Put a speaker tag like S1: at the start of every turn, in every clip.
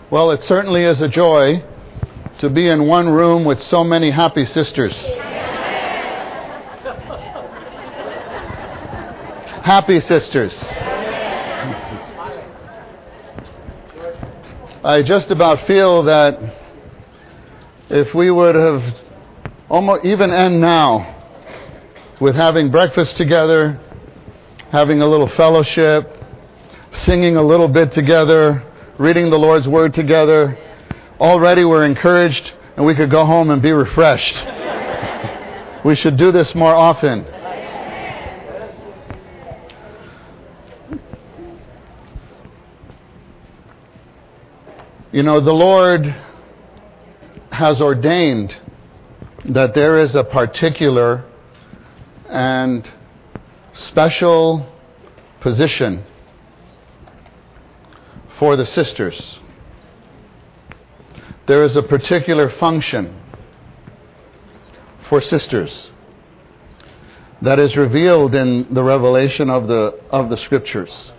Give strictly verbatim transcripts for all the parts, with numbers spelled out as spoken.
S1: Well, it certainly is a joy to be in one room with so many happy sisters. Happy sisters. I just about feel that if we would have almost even end now with having breakfast together, having a little fellowship, singing a little bit together, reading the Lord's Word together, already we're encouraged and we could go home and be refreshed. We should do this more often. You know, the Lord has ordained that there is a particular and special position for the sisters. There is a particular function for sisters that is revealed in the revelation of the of the Scriptures.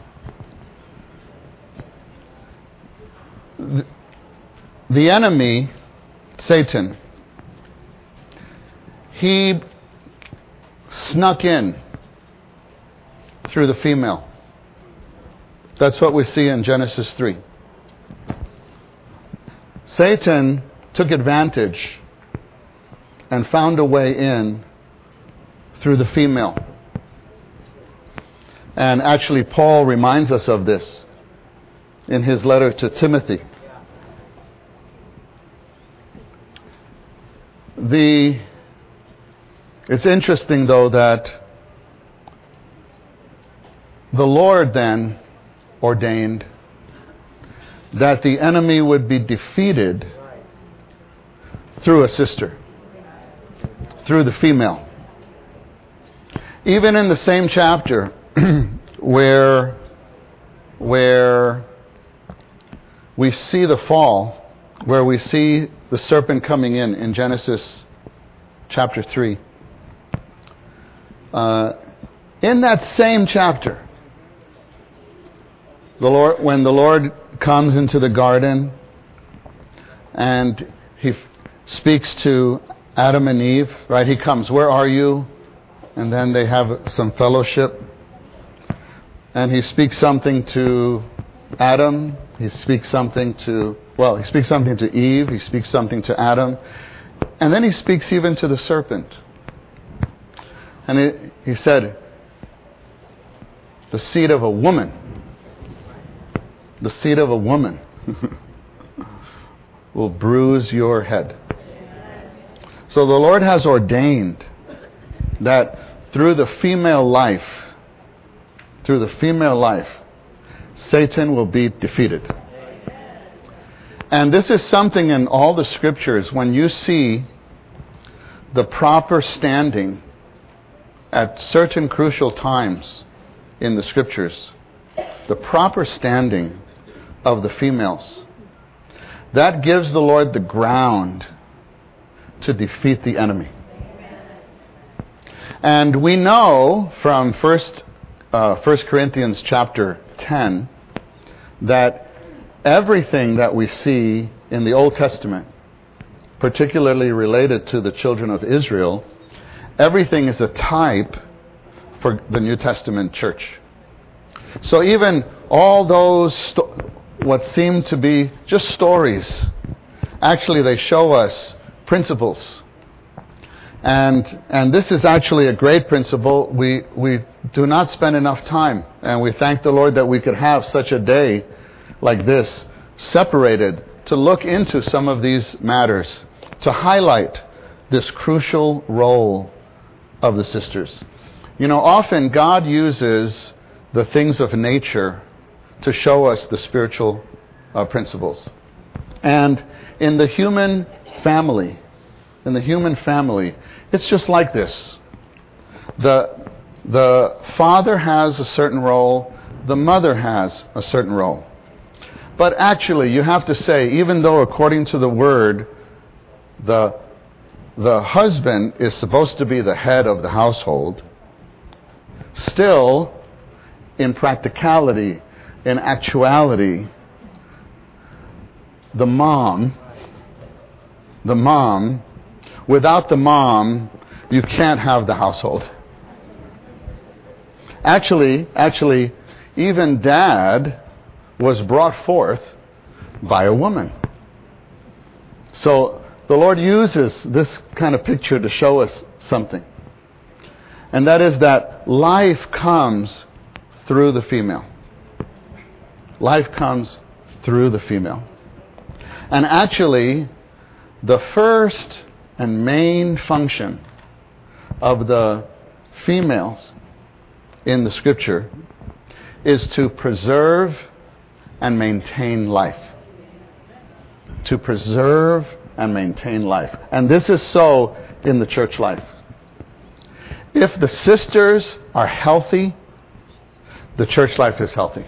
S1: The, the enemy, Satan, he snuck in through the female. That's what we see in Genesis three. Satan took advantage and found a way in through the female. And actually, Paul reminds us of this in his letter to Timothy. The It's interesting, though, that the Lord then ordained that the enemy would be defeated through a sister, through the female. Even in the same chapter where, where we see the fall, where we see the serpent coming in, in Genesis chapter three, uh, in that same chapter, The Lord, when the Lord comes into the garden and he f- speaks to Adam and Eve, right? He comes, where are you? And then they have some fellowship. And he speaks something to Adam. He speaks something to, well, he speaks something to Eve. He speaks something to Adam. And then he speaks even to the serpent. And he, he said, the seed of a woman. The seed of a woman will bruise your head. So the Lord has ordained that through the female life, through the female life, Satan will be defeated. And this is something in all the Scriptures, when you see the proper standing at certain crucial times in the Scriptures, the proper standing of the females, that gives the Lord the ground to defeat the enemy. And we know from First uh, First Corinthians chapter ten that everything that we see in the Old Testament, particularly related to the children of Israel, everything is a type for the New Testament church. So even all those sto- what seem to be just stories, actually they show us principles. And and this is actually a great principle. We we do not spend enough time, and we thank the Lord that we could have such a day like this, separated, to look into some of these matters, to highlight this crucial role of the sisters. You know, often God uses the things of nature to show us the spiritual uh, principles. And in the human family, in the human family, it's just like this. The, the father has a certain role, the mother has a certain role. But actually, you have to say, even though according to the Word, the, the husband is supposed to be the head of the household, still, in practicality, in actuality, the mom, the mom, without the mom, you can't have the household. Actually, actually, even dad was brought forth by a woman. So the Lord uses this kind of picture to show us something. And that is that life comes through the female. Life comes through the female. And actually, the first and main function of the females in the Scripture is to preserve and maintain life. To preserve and maintain life. And this is so in the church life. If the sisters are healthy, the church life is healthy.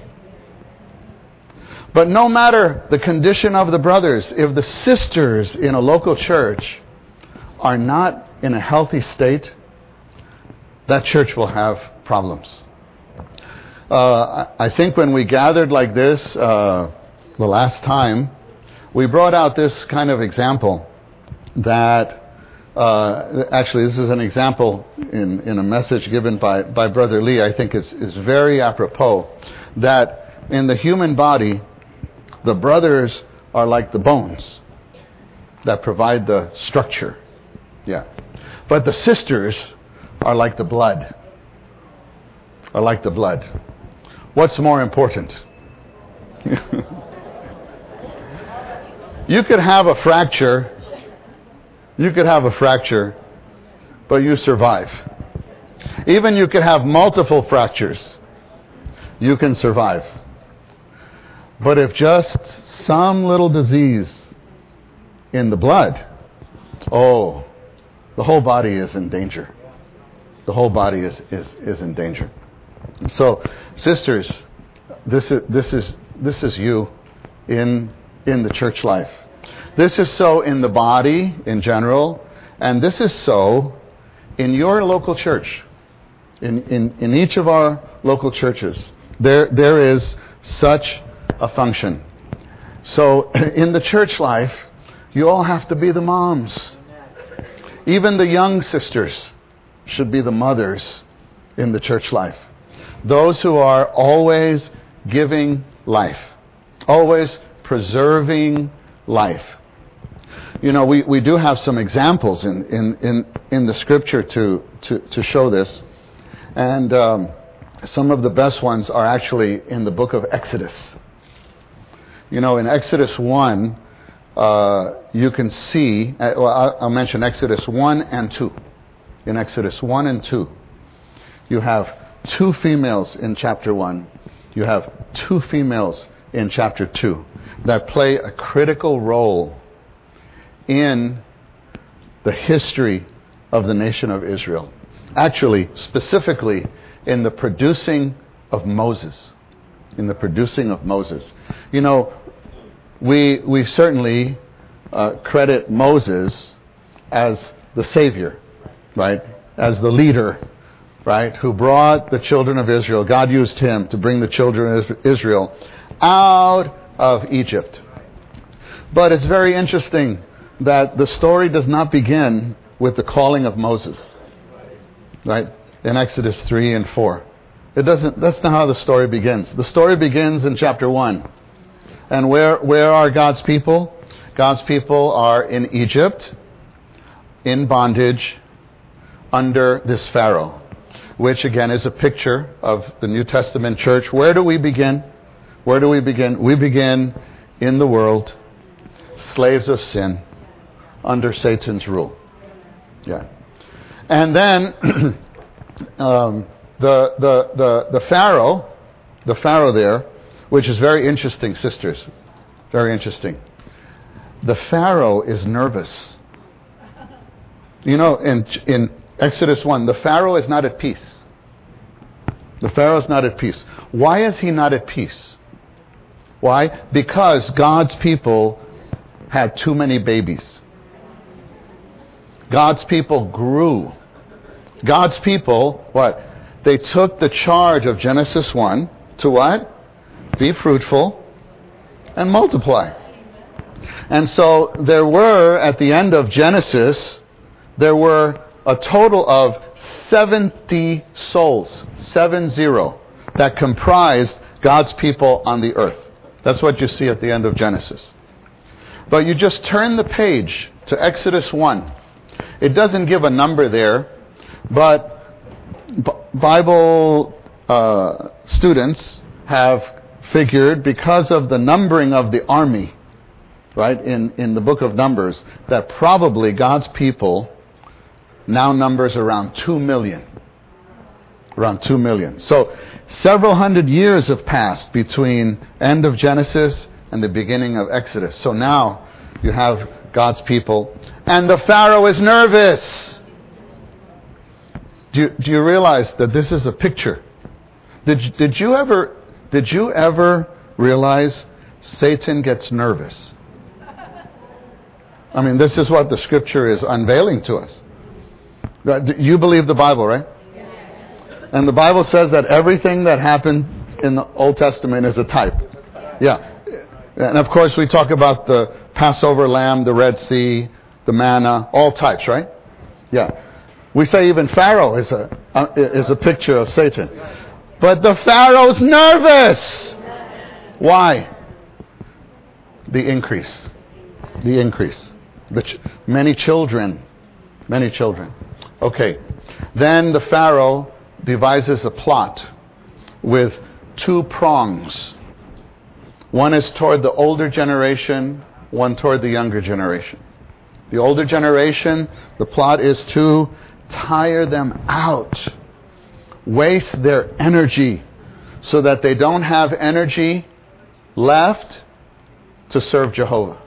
S1: But no matter the condition of the brothers, if the sisters in a local church are not in a healthy state, that church will have problems. Uh, I think when we gathered like this uh, the last time, we brought out this kind of example that, uh, actually this is an example in, in a message given by, by Brother Lee, I think is, is very apropos, that in the human body, the brothers are like the bones that provide the structure. Yeah. But the sisters are like the blood. Are like the blood. What's more important? You could have a fracture. You could have a fracture, but you survive. Even you could have multiple fractures. You can survive. But if just some little disease in the blood, oh, the whole body is in danger. The whole body is, is, is in danger. So, sisters, this is this is this is you in in the church life. This is so in the body in general, and this is so in your local church. In in, in each of our local churches, there there is such a function. So in the church life, you all have to be the moms. Even the young sisters should be the mothers in the church life. Those who are always giving life, always preserving life. You know, we, we do have some examples in, in, in, in the Scripture to, to, to show this. And um, some of the best ones are actually in the book of Exodus. You know, in Exodus one, uh, you can see, uh, well, I'll, I'll mention Exodus one and two. In Exodus one and two, you have two females in chapter one. You have two females in chapter two that play a critical role in the history of the nation of Israel. Actually, specifically in the producing of Moses. In the producing of Moses. You know, we we certainly uh, credit Moses as the Savior, right? As the leader, right? Who brought the children of Israel. God used him to bring the children of Israel out of Egypt. But it's very interesting that the story does not begin with the calling of Moses, right? In Exodus three and four. It doesn't, that's not how the story begins. The story begins in chapter one. And where, where are God's people? God's people are in Egypt, in bondage, under this Pharaoh, which again is a picture of the New Testament church. Where do we begin? Where do we begin? We begin in the world, slaves of sin, under Satan's rule. Yeah. And then um, the, the, the, the Pharaoh, the Pharaoh there, which is very interesting, sisters, very interesting. The Pharaoh is nervous. You know, in, in Exodus one, the Pharaoh is not at peace. The Pharaoh is not at peace. Why is he not at peace? Why? Because God's people had too many babies. God's people grew. God's people, what? They took the charge of Genesis one to what? Be fruitful and multiply. And so there were, at the end of Genesis, there were a total of seventy souls, seven zero, that comprised God's people on the earth. That's what you see at the end of Genesis. But you just turn the page to Exodus one. It doesn't give a number there, but B- Bible uh, students have figured, because of the numbering of the army, right, in, in the book of Numbers, that probably God's people now numbers around two million. Around two million. So several hundred years have passed between end of Genesis and the beginning of Exodus. So now you have God's people. And the Pharaoh is nervous. Do you, do you realize that this is a picture? Did, did you ever did you ever realize Satan gets nervous? I mean, this is what the scripture is unveiling to us. You believe the Bible, right? And the Bible says that everything that happened in the Old Testament is a type. Yeah. And of course we talk about the Passover lamb, the Red Sea, the manna, all types, right? Yeah. We say even Pharaoh is a uh, is a picture of Satan. But the Pharaoh's nervous. Why? The increase. The increase. The ch- many children. Many children. Okay. Then the Pharaoh devises a plot with two prongs. One is toward the older generation, one toward the younger generation. The older generation, the plot is to tire them out, waste their energy, so that they don't have energy left to serve Jehovah.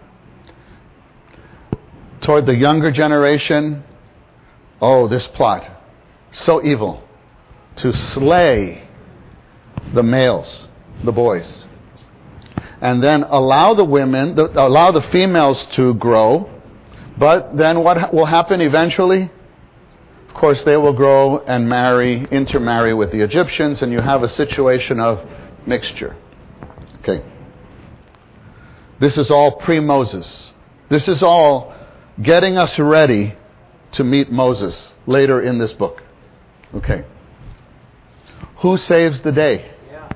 S1: Toward the younger generation, oh, this plot, so evil, to slay the males, the boys, and then allow the women, the, allow the females to grow. But then what will happen eventually? Of course, they will grow and marry, intermarry with the Egyptians, and you have a situation of mixture. Okay. This is all pre-Moses. This is all getting us ready to meet Moses later in this book. Okay. Who saves the day?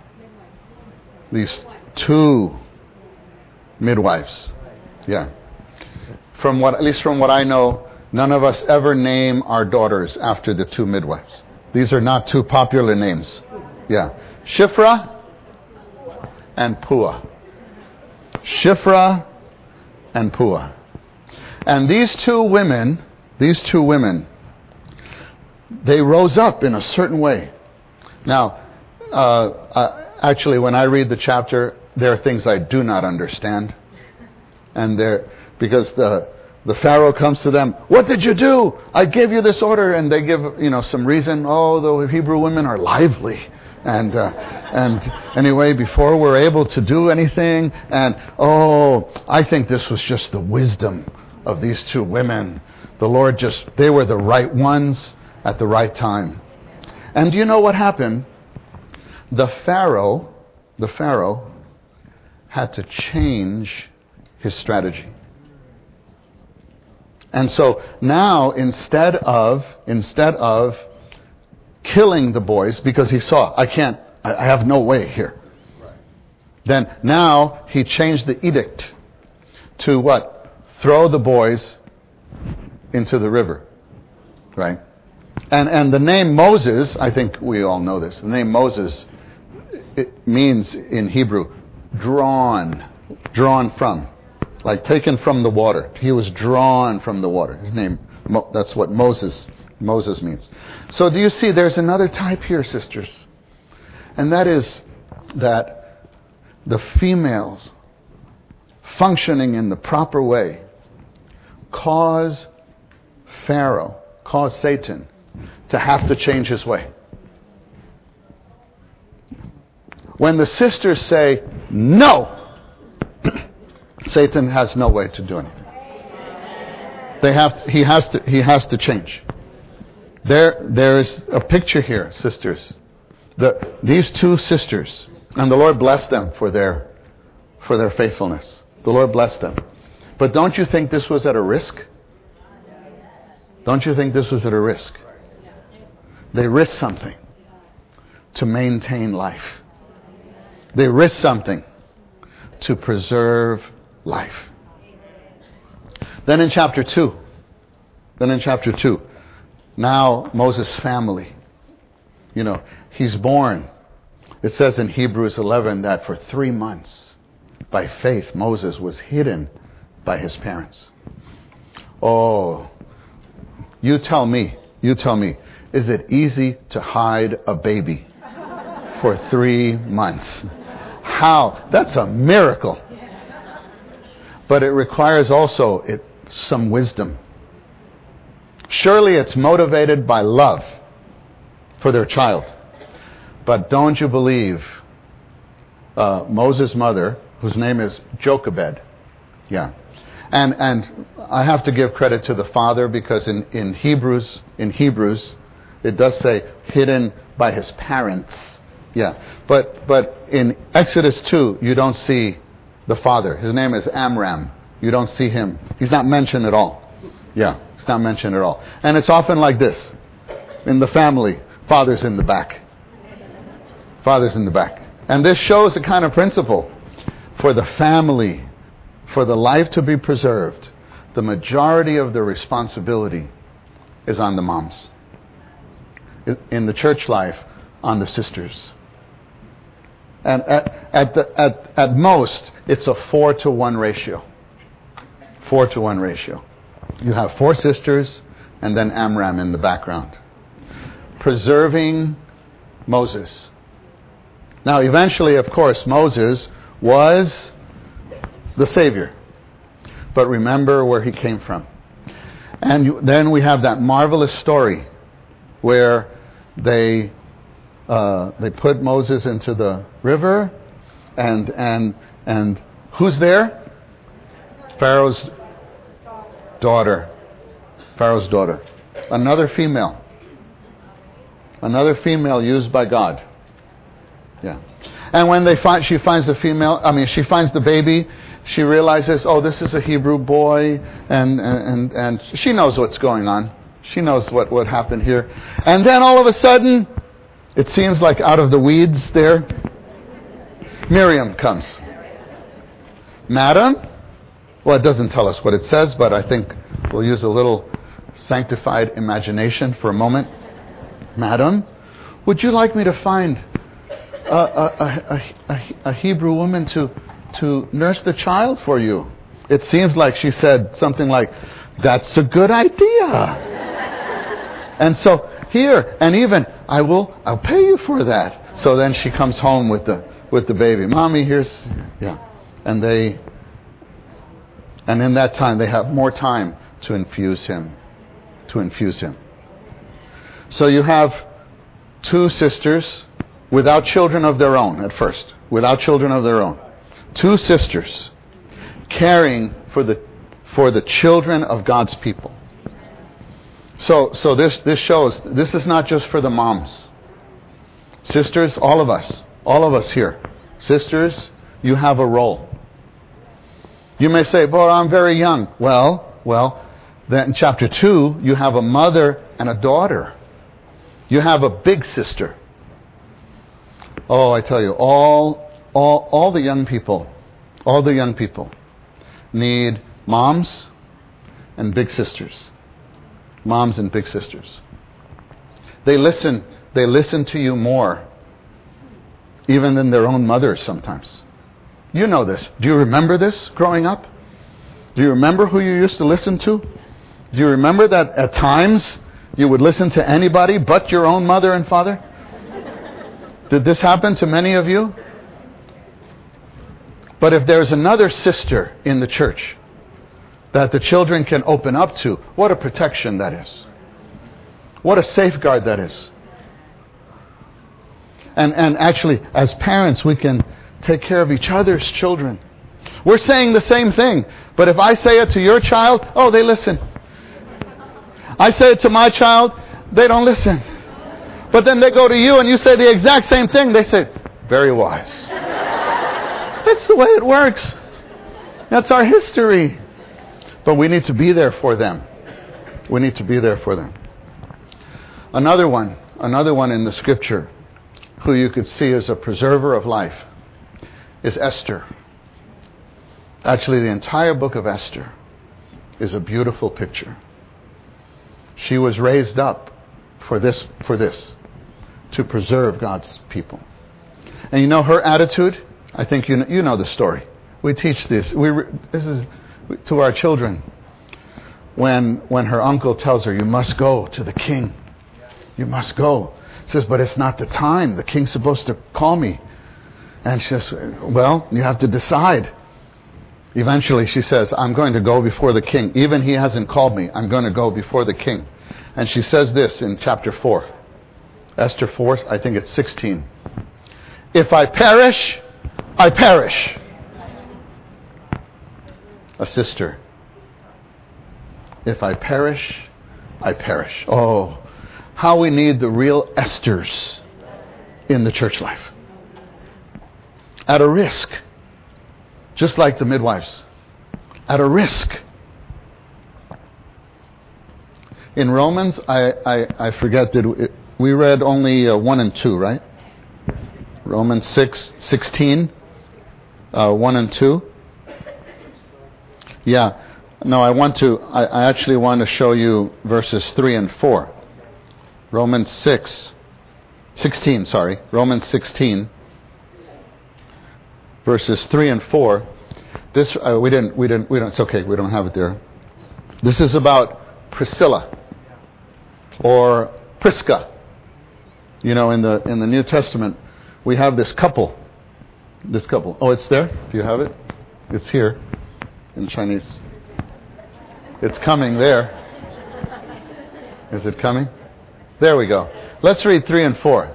S1: These two midwives. Yeah. From what, at least from what I know, none of us ever name our daughters after the two midwives. These are not two popular names. Yeah. Shiphrah and Puah. Shiphrah and Puah. And these two women, these two women, they rose up in a certain way. Now, uh, uh, actually, when I read the chapter, there are things I do not understand. And there, because the the Pharaoh comes to them, what did you do? I gave you this order. And they give, you know, some reason. Oh, the Hebrew women are lively. And, uh, and anyway, before we're able to do anything, and, oh, I think this was just the wisdom of these two women. The Lord just, they were the right ones at the right time. And do you know what happened? The Pharaoh, the Pharaoh had to change his strategy. And so now, instead of, instead of killing the boys, because he saw, I can't, I have no way here. Right. Then now he changed the edict to what? Throw the boys into the river. Right? And and the name Moses, I think we all know this. The name Moses, it means in Hebrew, drawn, drawn from. Like taken from the water. He was drawn from the water. His name, that's what Moses, Moses means. So do you see, there's another type here, sisters. And that is that the females functioning in the proper way cause Pharaoh, cause Satan to have to change his way. When the sisters say, no, Satan has no way to do anything. They have, he has to, he has to change. There, there is a picture here, sisters. The, these two sisters, and the Lord bless them for their, for their faithfulness. The Lord blessed them. But don't you think this was at a risk? Don't you think this was at a risk? They risked something to maintain life. They risked something to preserve life. Then in chapter two, then in chapter two, now Moses' family, you know, he's born. It says in Hebrews eleven that for three months, by faith, Moses was hidden by his parents. Oh, you tell me, you tell me, is it easy to hide a baby for three months? How? That's a miracle. But it requires also it, some wisdom. Surely it's motivated by love for their child. But don't you believe uh, Moses' mother, whose name is Jochebed, yeah. And and I have to give credit to the father, because in, in Hebrews, in Hebrews, it does say hidden by his parents. Yeah. But but in Exodus two, you don't see the father. His name is Amram. You don't see him. He's not mentioned at all. Yeah, it's not mentioned at all. And it's often like this. In the family, father's in the back. Father's in the back. And this shows a kind of principle. For the family, for the life to be preserved, the majority of the responsibility is on the moms. In the church life, on the sisters. And at, at, the, at, at most, it's a four to one ratio. Four to one ratio. You have four sisters and then Amram in the background. Preserving Moses. Now, eventually, of course, Moses was the Savior. But remember where he came from. And you, then we have that marvelous story where they uh, they put Moses into the river, and and and who's there? Pharaoh's daughter. Pharaoh's daughter. Another female. Another female used by God. Yeah. And when they find, she finds the female, I mean, she finds the baby, she realizes, oh, this is a Hebrew boy, and and and she knows what's going on. She knows what, what happened here. And then all of a sudden, it seems like out of the weeds there, Miriam comes. Madam? Well, it doesn't tell us what it says, but I think we'll use a little sanctified imagination for a moment. Madam, would you like me to find a, a, a, a, a Hebrew woman to, to nurse the child for you? It seems like she said something like, that's a good idea. And so here, and even I will, I'll pay you for that. So then she comes home with the with the baby. Mommy, here's yeah, and they, and in that time they have more time to infuse him, to infuse him. So you have two sisters without children of their own at first, without children of their own, two sisters caring for the for the children of God's people. So so this, this shows, this is not just for the moms. Sisters, all of us, all of us here. Sisters, you have a role. You may say, but I'm very young. Well, well, then in chapter two, you have a mother and a daughter. You have a big sister. Oh, I tell you, all, all, all the young people, all the young people need moms and big sisters. Moms and big sisters. They listen, they listen to you more even than their own mothers sometimes. You know this. Do you remember this growing up? Do you remember who you used to listen to? Do you remember that at times you would listen to anybody but your own mother and father? Did this happen to many of you? But if there's another sister in the church that the children can open up to, what a protection that is. What a safeguard that is. And and actually, as parents, we can take care of each other's children. We're saying the same thing, but if I say it to your child, oh, they listen. I say it to my child, they don't listen. But then they go to you and you say the exact same thing, they say, very wise. That's the way it works. That's our history. But we need to be there for them. We need to be there for them. Another one, another one in the scripture who you could see as a preserver of life is Esther. Actually, the entire book of Esther is a beautiful picture. She was raised up for this, for this, to preserve God's people. And you know her attitude? I think you know, you know the story. We teach this. We this is to our children. When when her uncle tells her, "You must go to the king. You must go." She says, "But it's not the time. The king's supposed to call me." And she says, "Well, you have to decide." Eventually she says, "I'm going to go before the king. Even he hasn't called me. I'm going to go before the king." And she says this in chapter four. Esther four, I think it's sixteen. "If I perish, I perish." A sister. If I perish, I perish. Oh, how we need the real Esthers in the church life. At a risk. Just like the midwives. At a risk. In Romans, I, I, I forget, did we, we read only uh, one and two, right? Romans six, sixteen, uh, one and two. Yeah. No, I want to, I, I actually want to show you verses three and four. Romans six, sixteen, sorry. Romans sixteen, verses three and four. This, uh, we didn't, we didn't, we don't, it's okay, we don't have it there. This is about Priscilla, or Prisca. You know, in the, in the New Testament, we have this couple. This couple. Oh, it's there? Do you have it? It's here in Chinese. It's coming there. Is it coming? There we go. Let's read three and four.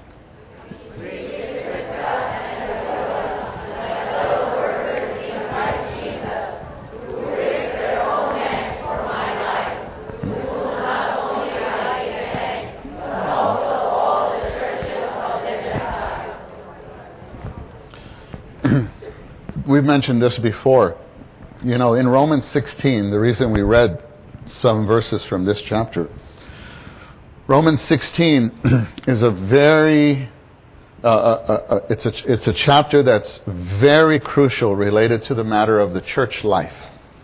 S1: We've mentioned this before. You know, in Romans sixteen, the reason we read some verses from this chapter, Romans sixteen is a very, uh, uh, uh, it's a it's a chapter that's very crucial related to the matter of the church life.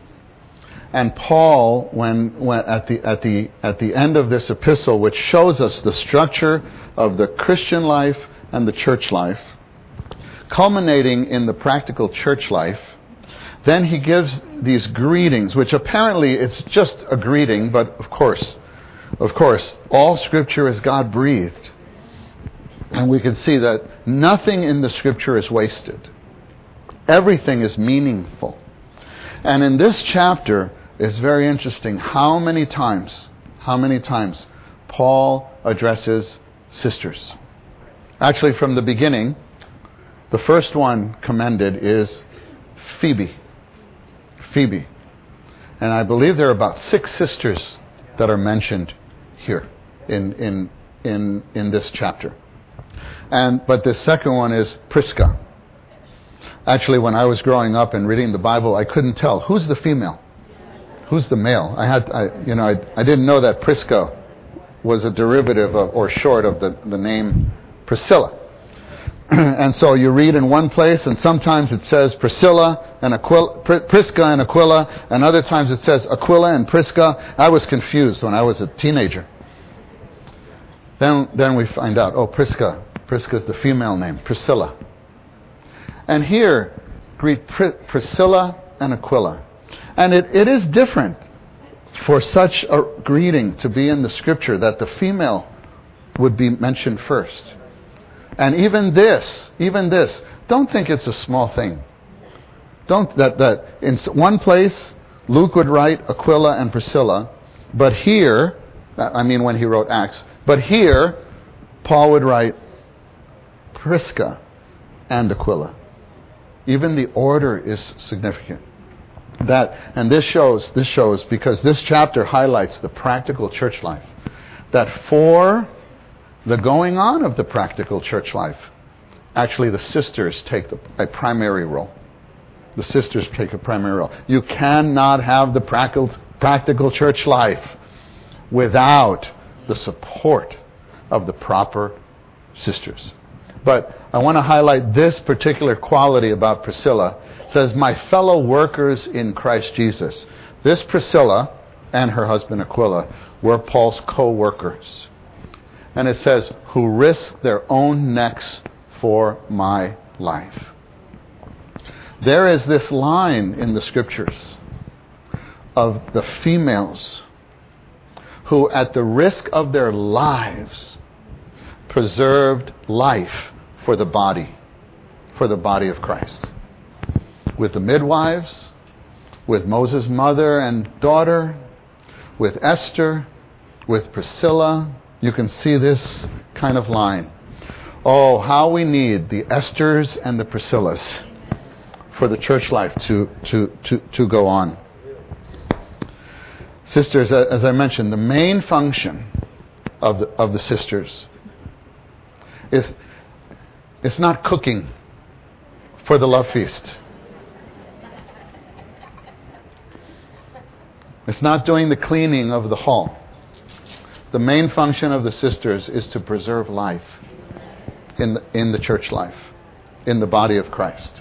S1: And Paul, when when at the at the at the end of this epistle, which shows us the structure of the Christian life and the church life, culminating in the practical church life, then he gives these greetings, which apparently it's just a greeting, but of course, of course, all Scripture is God-breathed. And we can see that nothing in the Scripture is wasted. Everything is meaningful. And in this chapter, it's very interesting how many times, how many times Paul addresses sisters. Actually, from the beginning, the first one commended is Phoebe. Phoebe. And I believe there are about six sisters that are mentioned here in in in in this chapter. And but the second one is Prisca. Actually, when I was growing up and reading the Bible, I couldn't tell who's the female, who's the male. I had I you know I I didn't know that Prisca was a derivative of, or short of the, the name Priscilla. And so you read in one place, and sometimes it says Priscilla and Aquila, Prisca and Aquila, and other times it says Aquila and Prisca. I was confused when I was a teenager. Then, then we find out, oh, Prisca. Prisca is the female name, Priscilla. And here, greet Pr- Priscilla and Aquila. And it, it is different for such a greeting to be in the Scripture that the female would be mentioned first. And even this, even this, don't think it's a small thing. Don't that that in one place Luke would write Aquila and Priscilla, but here, I mean when he wrote Acts, but here Paul would write Prisca and Aquila. Even the order is significant. That and this shows this shows because this chapter highlights the practical church life. That for the going on of the practical church life, actually the sisters take the, a primary role. The sisters take a primary role. You cannot have the practical, practical church life without the support of the proper sisters. But I want to highlight this particular quality about Priscilla. It says, my fellow workers in Christ Jesus. This Priscilla and her husband Aquila were Paul's co-workers. And it says, who risked their own necks for my life. There is this line in the scriptures of the females who, at the risk of their lives, preserved life for the body, for the body of Christ. With the midwives, with Moses' mother and daughter, with Esther, with Priscilla, you can see this kind of line. Oh, how we need the Esthers and the Priscillas for the church life to, to, to, to go on. Sisters, as I mentioned, the main function of the, of the sisters is it's not cooking for the love feast. It's not doing the cleaning of the hall. The main function of the sisters is to preserve life in the, in the church life, in the body of Christ.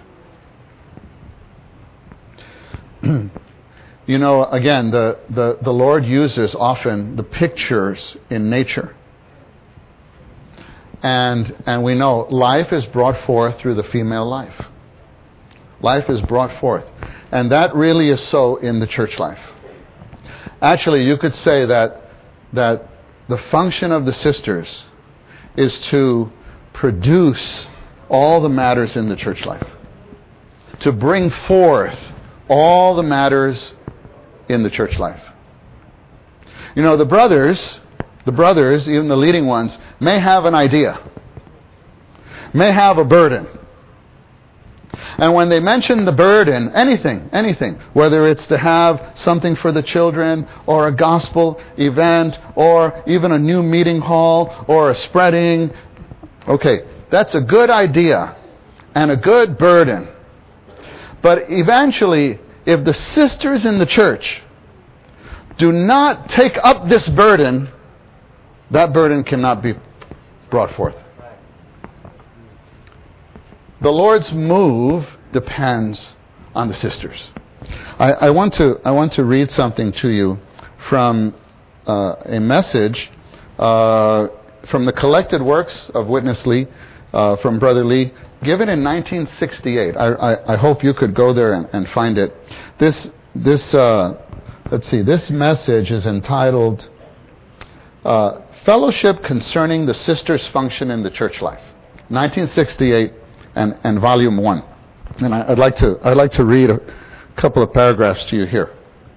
S1: You know, again, the, the, the Lord uses often the pictures in nature. And, and we know life is brought forth through the female life. Life is brought forth. And that really is so in the church life. Actually, you could say that, that the function of the sisters is to produce all the matters in the church life. To bring forth all the matters in the church life. You know, the brothers, the brothers, even the leading ones, may have an idea, may have a burden. And when they mention the burden, anything, anything, whether it's to have something for the children, or a gospel event, or even a new meeting hall, or a spreading, okay, that's a good idea and a good burden. But eventually, if the sisters in the church do not take up this burden, that burden cannot be brought forth. The Lord's move depends on the sisters. I, I want to I want to read something to you from uh, a message uh, from the collected works of Witness Lee, uh, from Brother Lee, given in nineteen sixty-eight. I, I, I hope you could go there and, and find it. This this uh, let's see. This message is entitled uh, "Fellowship Concerning the Sisters' Function in the Church Life," nineteen sixty-eight, and, and Volume One. And I, I'd like to I'd like to read a couple of paragraphs to you here.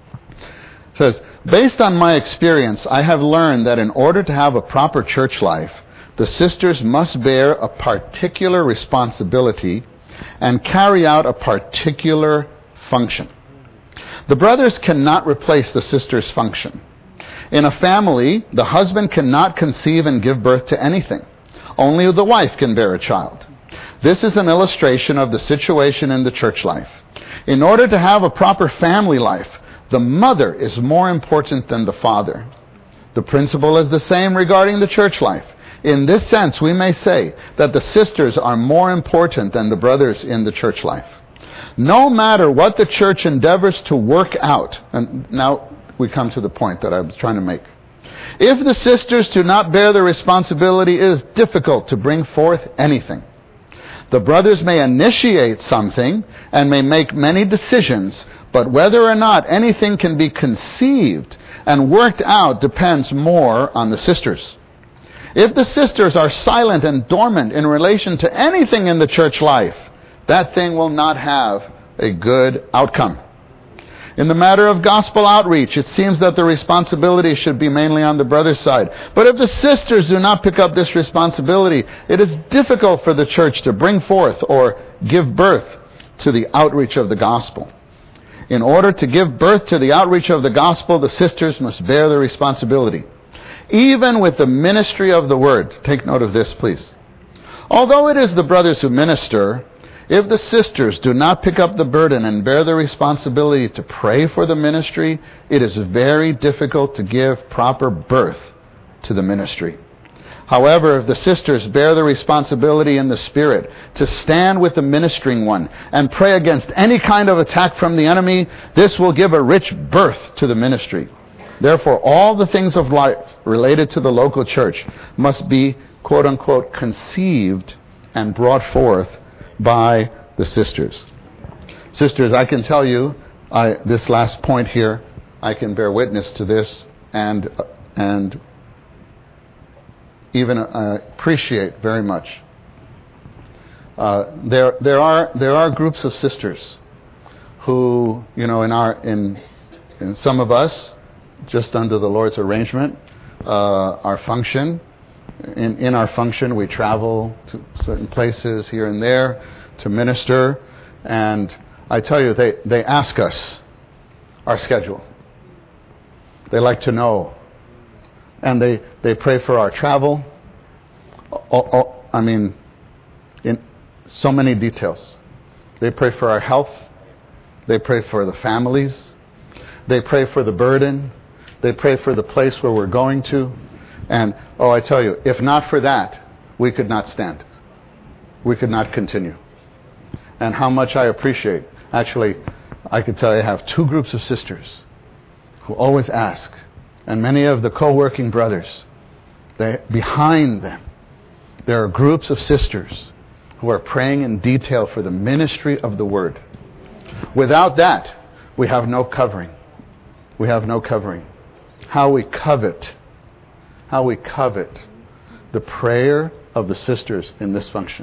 S1: It says, "Based on my experience, I have learned that in order to have a proper church life, the sisters must bear a particular responsibility and carry out a particular function. The brothers cannot replace the sisters' function. In a family, the husband cannot conceive and give birth to anything. Only the wife can bear a child. This is an illustration of the situation in the church life. In order to have a proper family life, the mother is more important than the father. The principle is the same regarding the church life. In this sense, we may say that the sisters are more important than the brothers in the church life. No matter what the church endeavors to work out," and now we come to the point that I was trying to make. "If the sisters do not bear the responsibility, it is difficult to bring forth anything. The brothers may initiate something and may make many decisions, but whether or not anything can be conceived and worked out depends more on the sisters. If the sisters are silent and dormant in relation to anything in the church life, that thing will not have a good outcome. In the matter of gospel outreach, it seems that the responsibility should be mainly on the brother's side. But if the sisters do not pick up this responsibility, it is difficult for the church to bring forth or give birth to the outreach of the gospel. In order to give birth to the outreach of the gospel, the sisters must bear the responsibility. Even with the ministry of the word," take note of this, please. "Although it is the brothers who minister, If the sisters do not pick up the burden and bear the responsibility to pray for the ministry, it is very difficult to give proper birth to the ministry. However, if the sisters bear the responsibility in the Spirit to stand with the ministering one and pray against any kind of attack from the enemy, this will give a rich birth to the ministry. Therefore, all the things of life related to the local church must be, quote unquote, conceived and brought forth by the sisters. Sisters, I can tell you, I, this last point here, I can bear witness to this and and even uh, appreciate very much. Uh, there there are there are groups of sisters who, you know, in our in in some of us, just under the Lord's arrangement, uh, our function. In, in our function, we travel to certain places here and there to minister. And I tell you, they, they ask us our schedule. They like to know. And they, they pray for our travel. Oh, oh, I mean, in so many details. They pray for our health. They pray for the families. They pray for the burden. They pray for the place where we're going to. And, oh, I tell you, if not for that, we could not stand. We could not continue. And how much I appreciate. Actually, I could tell you I have two groups of sisters who always ask. And many of the co-working brothers, they, behind them, there are groups of sisters who are praying in detail for the ministry of the Word. Without that, we have no covering. We have no covering. How we covet How we covet the prayer of the sisters in this function.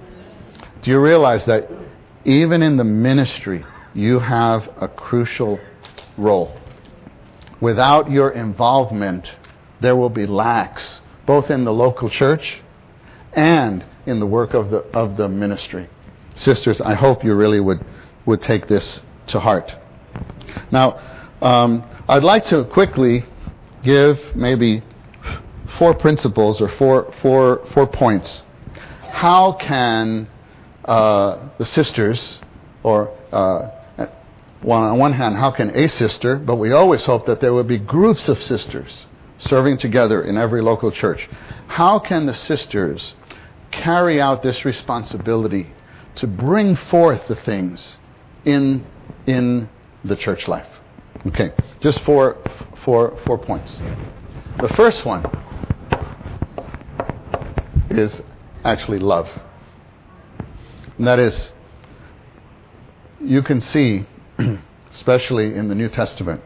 S1: Do you realize that even in the ministry, you have a crucial role? Without your involvement, there will be lacks, both in the local church and in the work of the of the ministry. Sisters, I hope you really would, would take this to heart. Now, um, I'd like to quickly give maybe four principles or four, four, four points. How can uh, the sisters, or uh, one, on one hand, how can a sister, but we always hope that there would be groups of sisters serving together in every local church. How can the sisters carry out this responsibility to bring forth the things in in the church life? Okay, just four, four, four points. The first one is actually love. And that is, you can see, especially in the New Testament,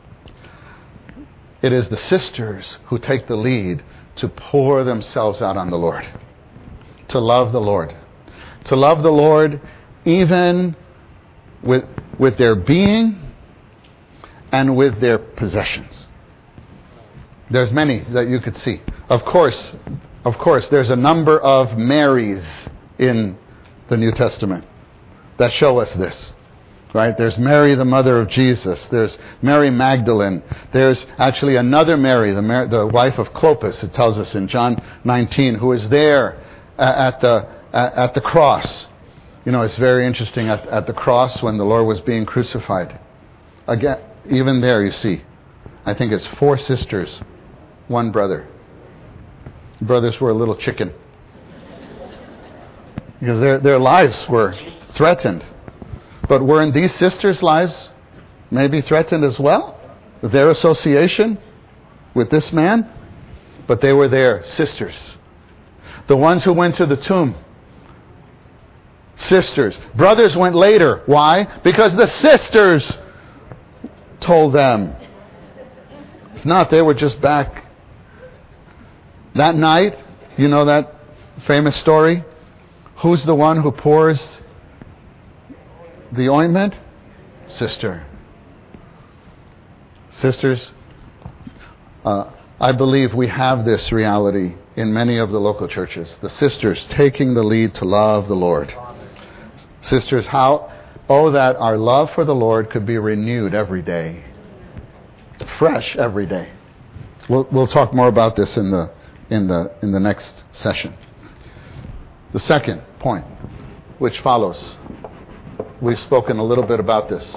S1: it is the sisters who take the lead to pour themselves out on the Lord, to love the Lord, to love the Lord even with with their being and with their possessions. There's many that you could see. Of course, of course, there's a number of Marys in the New Testament that show us this. Right? There's Mary, the mother of Jesus. There's Mary Magdalene. There's actually another Mary, the, Mary, the wife of Clopas, it tells us in John nineteen, who is there at the at the cross. You know, it's very interesting at, at the cross when the Lord was being crucified. Again, even there you see, I think it's four sisters, one brother. The brothers were a little chicken because their their lives were threatened. But weren't these sisters' lives maybe threatened as well? With their association with this man? But they were there, sisters. The ones who went to the tomb, sisters. Brothers went later. Why? Because the sisters told them. If not, they were just back. That night, you know that famous story? Who's the one who pours the ointment? Sister. Sisters, uh, I believe we have this reality in many of the local churches. The sisters taking the lead to love the Lord. Sisters, how, oh, that our love for the Lord could be renewed every day. Fresh every day. We'll, we'll talk more about this in the, in the, in the next session. The second point. which follows. We've spoken a little bit about this.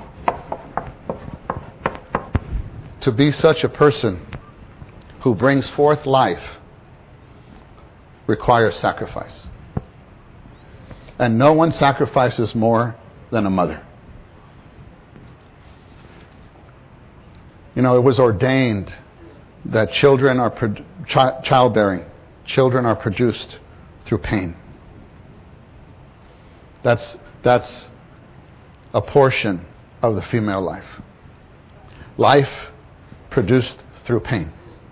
S1: To be such a person who brings forth life requires sacrifice. And no one sacrifices more than a mother. You know, it was ordained that children are pro- chi- childbearing, children are produced through pain. That's that's a portion of the female life. Life produced through pain.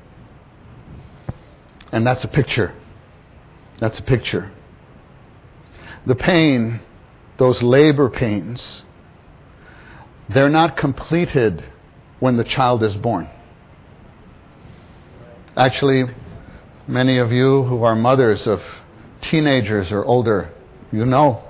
S1: And that's a picture. That's a picture. The pain, those labor pains, they're not completed when the child is born. Actually, many of you who are mothers of teenagers or older, you know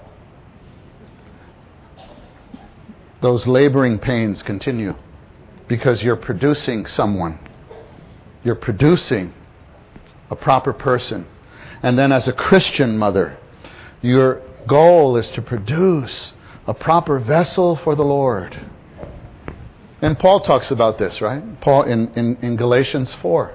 S1: those laboring pains continue because you're producing someone. You're producing a proper person. And then as a Christian mother, your goal is to produce a proper vessel for the Lord. And Paul talks about this, right? Paul in, in, in Galatians four.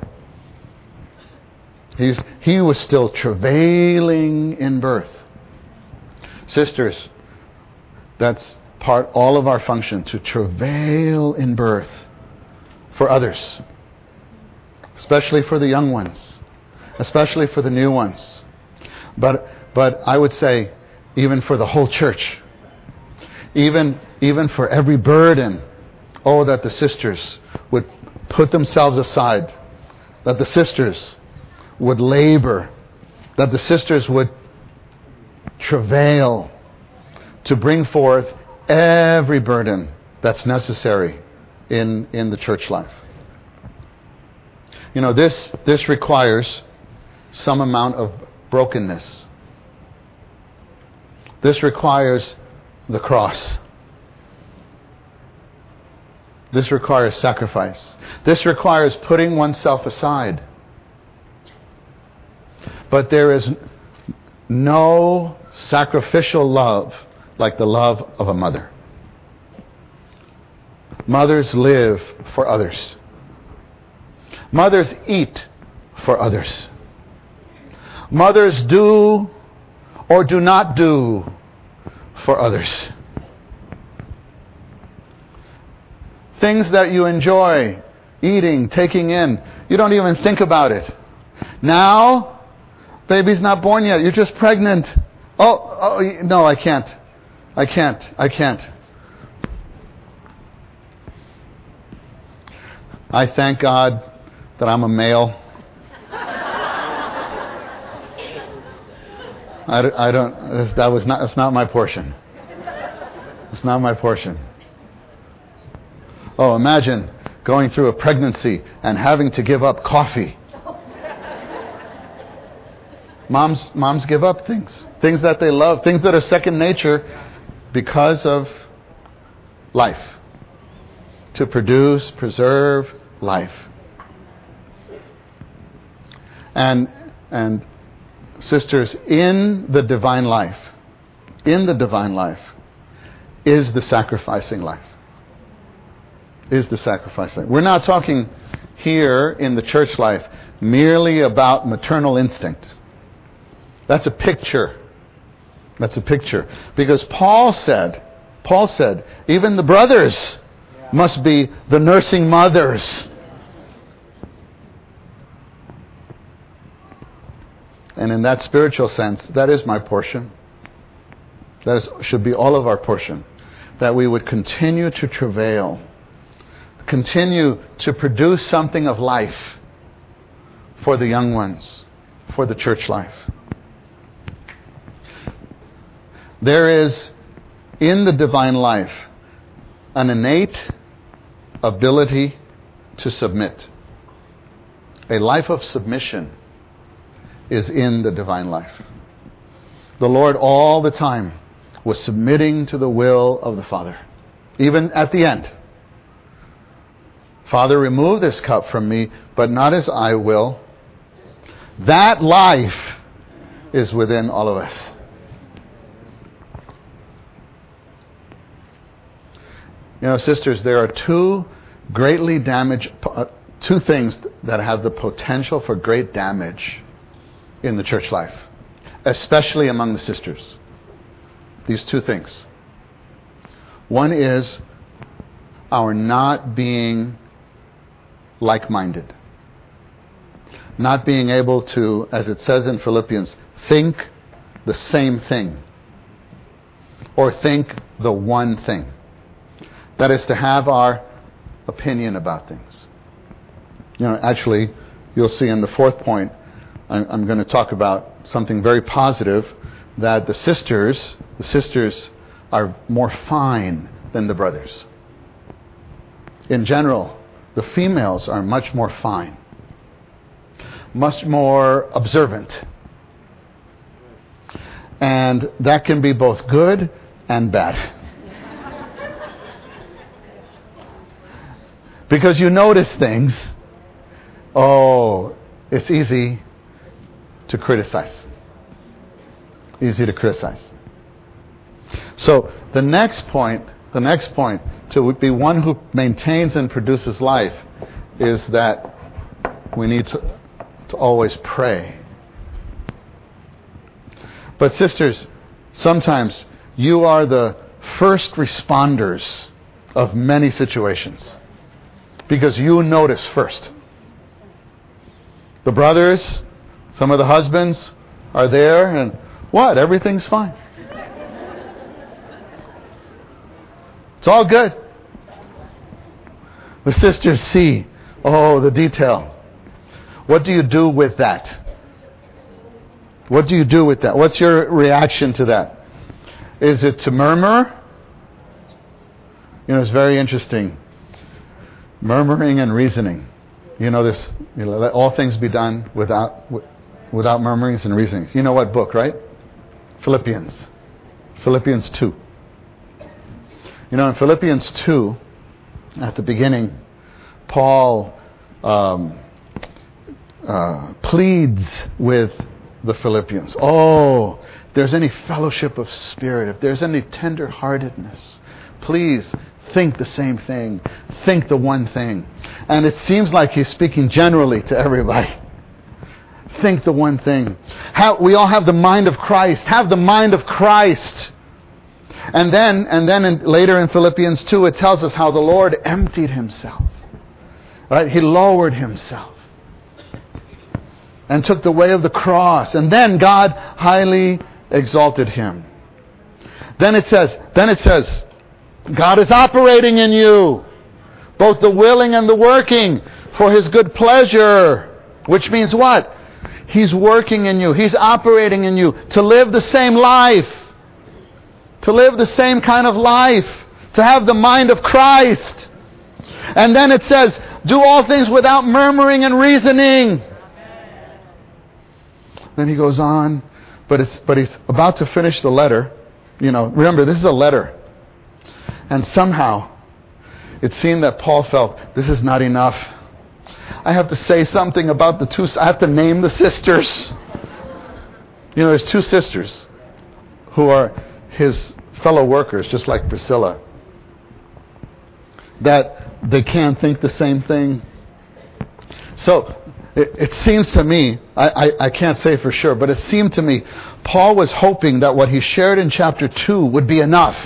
S1: He's, he was still travailing in birth. Sisters, that's part, all of our function, to travail in birth for others. Especially for the young ones. Especially for the new ones. But but I would say even for the whole church. Even even for every burden. Oh, that the sisters would put themselves aside. That the sisters would labor. That the sisters would travail to bring forth every burden that's necessary in, in the church life. You know, this this requires some amount of brokenness. This requires the cross. This requires sacrifice. This requires putting oneself aside. But there is no sacrificial love like the love of a mother. Mothers live for others. Mothers eat for others. Mothers do or do not do for others. Things that you enjoy eating, taking in, you don't even think about it. Now, baby's not born yet. You're just pregnant. Oh, oh no, I can't. I can't. I can't. I thank God that I'm a male. I, I don't. That was not. That's not my portion. It's not my portion. Oh, imagine going through a pregnancy and having to give up coffee. Moms, moms give up things, things that they love, things that are second nature, because of life. To produce, preserve life. And and sisters, in the divine life, in the divine life, is the sacrificing life. Is the sacrificing. We're not talking here in the church life merely about maternal instinct. That's a picture. That's a picture. Because Paul said, Paul said, even the brothers must be the nursing mothers. And in that spiritual sense, that is my portion. That is, should be all of our portion. That we would continue to travail. Continue to produce something of life for the young ones, for the church life. There is, in the divine life, an innate ability to submit. A life of submission is in the divine life. The Lord all the time was submitting to the will of the Father. Even at the end. Father, remove this cup from me, but not as I will. That life is within all of us. You know, sisters, there are two greatly damaged, uh, two things that have the potential for great damage in the church life, especially among the sisters. These two things. One is our not being like-minded. Not being able to, as it says in Philippians, think the same thing. Or think the one thing. That is to have our opinion about things. You know, actually, you'll see in the fourth point, I'm, I'm going to talk about something very positive, that the sisters, the sisters are more fine than the brothers. In general, the females are much more fine, much more observant. And that can be both good and bad. Because you notice things, oh, it's easy to criticize. Easy to criticize. So the next point, the next point, to be one who maintains and produces life, is that we need to, to always pray. But sisters, sometimes you are the first responders of many situations. Because you notice first. The brothers, some of the husbands are there and what? Everything's fine. It's all good. The sisters see, oh, the detail. What do you do with that? What do you do with that? What's your reaction to that? Is it to murmur? You know, it's very interesting. Murmuring and reasoning. You know this, you know, let all things be done without without murmurings and reasonings. You know what book, right? Philippians. Philippians two. You know, in Philippians two, at the beginning, Paul um, uh, pleads with the Philippians. Oh, if there's any fellowship of spirit, if there's any tender-heartedness, please think the same thing. Think the one thing. And it seems like he's speaking generally to everybody. Think the one thing. How, we all have the mind of Christ. Have the mind of Christ. And then, and then in, later in Philippians two, it tells us how the Lord emptied himself. Right? He lowered himself. And took the way of the cross. And then God highly exalted him. Then it says, then it says, God is operating in you, both the willing and the working for His good pleasure. Which means what? He's working in you. He's operating in you to live the same life. To live the same kind of life. To have the mind of Christ. And then it says, do all things without murmuring and reasoning. Then he goes on, but it's but he's about to finish the letter. You know, remember, this is a letter. And somehow, it seemed that Paul felt, this is not enough. I have to say something about the two, I have to name the sisters. You know, there's two sisters who are his fellow workers, just like Priscilla. That they can't think the same thing. So, it, it seems to me, I, I, I can't say for sure, but it seemed to me, Paul was hoping that what he shared in chapter two would be enough.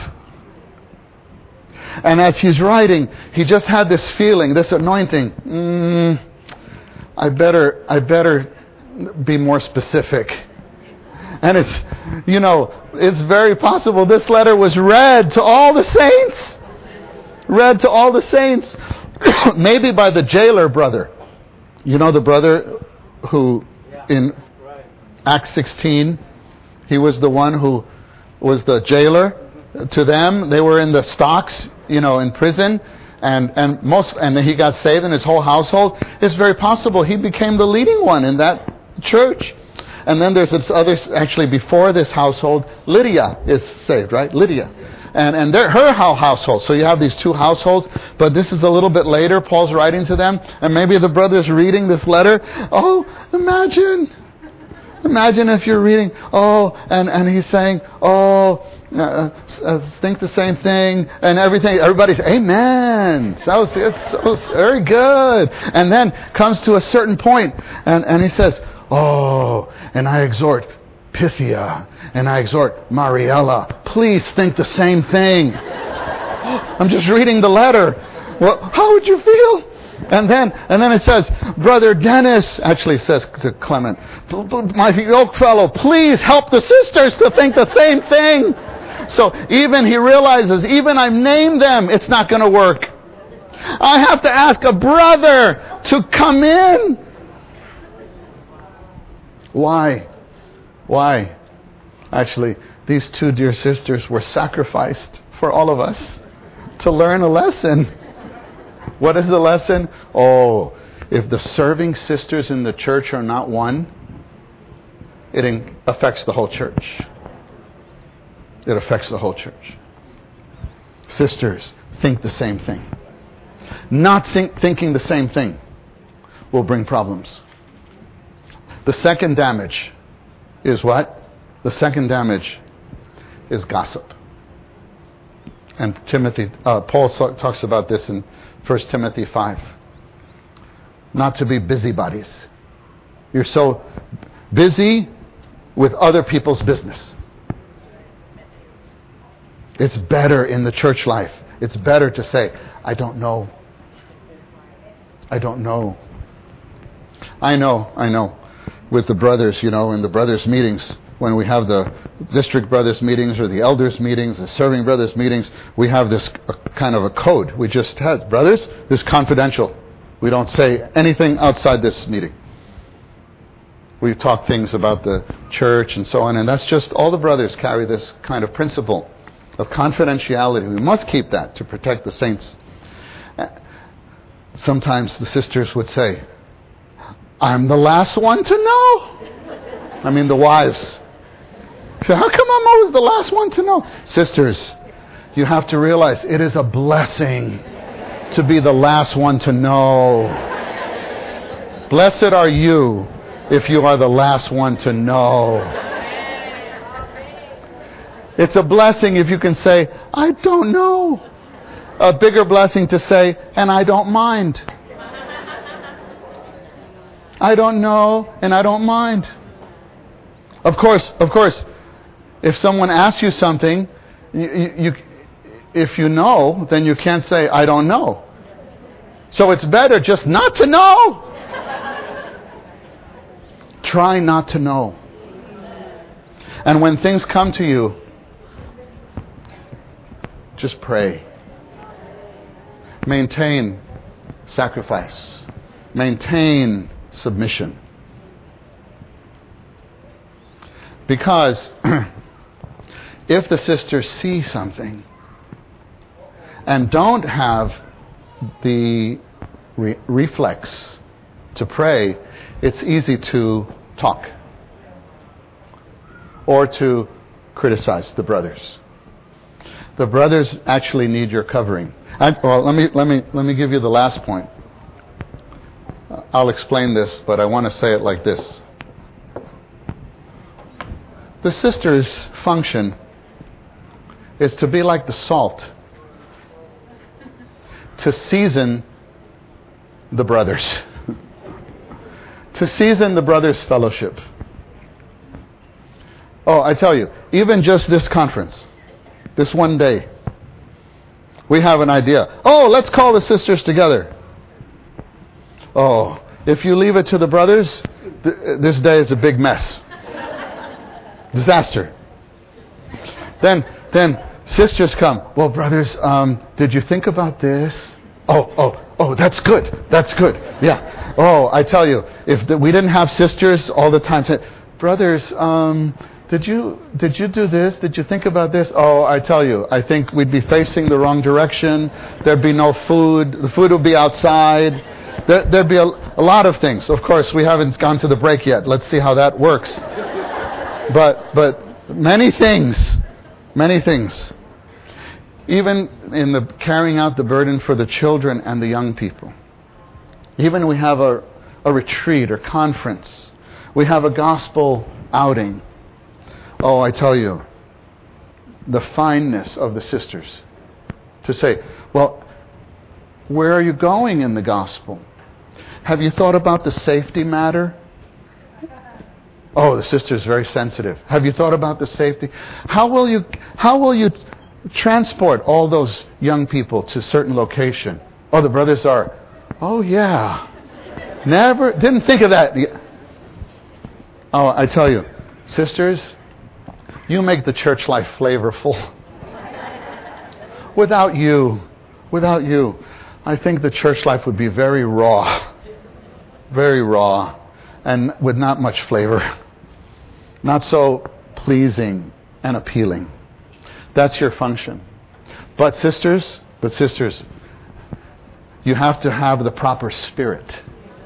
S1: And as he's writing, he just had this feeling, this anointing. Mm, I better, I better be more specific. And it's, you know, it's very possible this letter was read to all the saints. Read to all the saints. Maybe by the jailer brother. You know the brother who in Acts sixteen, he was the one who was the jailer. To them, they were in the stocks, you know, in prison, and and most, and then he got saved in his whole household. It's very possible he became the leading one in that church. And then there's this other, actually before this household, Lydia is saved, right? Lydia. And and they're her household. So you have these two households, but this is a little bit later. Paul's writing to them, and maybe the brother's reading this letter. Oh, imagine, Imagine if you're reading, oh, and, and he's saying, oh, uh, uh, think the same thing, and everything. Everybody's, amen. So it's so very good. And then comes to a certain point, and, and he says, oh, and I exhort Pythia, and I exhort Mariella, please think the same thing. I'm just reading the letter. Well, how would you feel? And then, and then it says, Brother Dennis, actually says to Clement, my yoke fellow, please help the sisters to think the same thing. So even he realizes, even I've named them, it's not going to work. I have to ask a brother to come in. Why? Why? Actually, these two dear sisters were sacrificed for all of us to learn a lesson. What is the lesson? Oh, if the serving sisters in the church are not one, it in- affects the whole church. It affects the whole church. Sisters, think the same thing. Not think- thinking the same thing will bring problems. The second damage is what? The second damage is gossip. And Timothy, uh, Paul talks about this in First Timothy five. Not to be busybodies. You're so busy with other people's business. It's better in the church life. It's better to say, I don't know. I don't know. I know, I know. With the brothers, you know, in the brothers' meetings, when we have the district brothers meetings or the elders meetings, the serving brothers meetings, we have this uh, kind of a code. We just had, brothers, this is confidential. We don't say anything outside this meeting. We talk things about the church and so on, and that's just, all the brothers carry this kind of principle of confidentiality. We must keep that to protect the saints. Sometimes the sisters would say, I'm the last one to know. I mean the wives. So how come I'm always the last one to know? Sisters, you have to realize it is a blessing to be the last one to know. Blessed are you if you are the last one to know. It's a blessing if you can say, I don't know. A bigger blessing to say, and I don't mind. I don't know, and I don't mind. Of course, of course, if someone asks you something, you, you, you, if you know, then you can't say, I don't know. So it's better just not to know. Try not to know. And when things come to you, just pray. Maintain sacrifice. Maintain submission. Because if the sisters see something and don't have the re- reflex to pray, it's easy to talk or to criticize the brothers. The brothers actually need your covering. I, well, let me let me let me give you the last point. I'll explain this, but I want to say it like this. The sisters' function is to be like the salt, to season the brothers, to season the brothers' fellowship. Oh, I tell you, even just this conference, this one day, we have an idea. Oh, let's call the sisters together. Oh, if you leave it to the brothers, th- this day is a big mess. Disaster. Then, then sisters come. Well, brothers, um, did you think about this? Oh, oh, oh, that's good. That's good. Yeah. Oh, I tell you, if the, we didn't have sisters all the time saying, brothers, um, did you did you do this? Did you think about this? Oh, I tell you, I think we'd be facing the wrong direction. There'd be no food. The food would be outside. There, there'd be a, a lot of things. Of course, we haven't gone to the break yet. Let's see how that works. But but many things, many things. Even in the carrying out the burden for the children and the young people. Even we have a, a retreat or conference We have a gospel outing. Oh, I tell you, the fineness of the sisters to say, well, where are you going in the gospel? Have you thought about the safety matter? Oh, the sister is very sensitive. Have you thought about the safety? How will you, how will you transport all those young people to a certain location? Oh, the brothers are, oh yeah. Never, didn't think of that. Oh, I tell you, sisters, you make the church life flavorful. Without you, without you, I think the church life would be very raw. Very raw. And with not much flavor. Not so pleasing and appealing. That's your function. But sisters, but sisters, you have to have the proper spirit.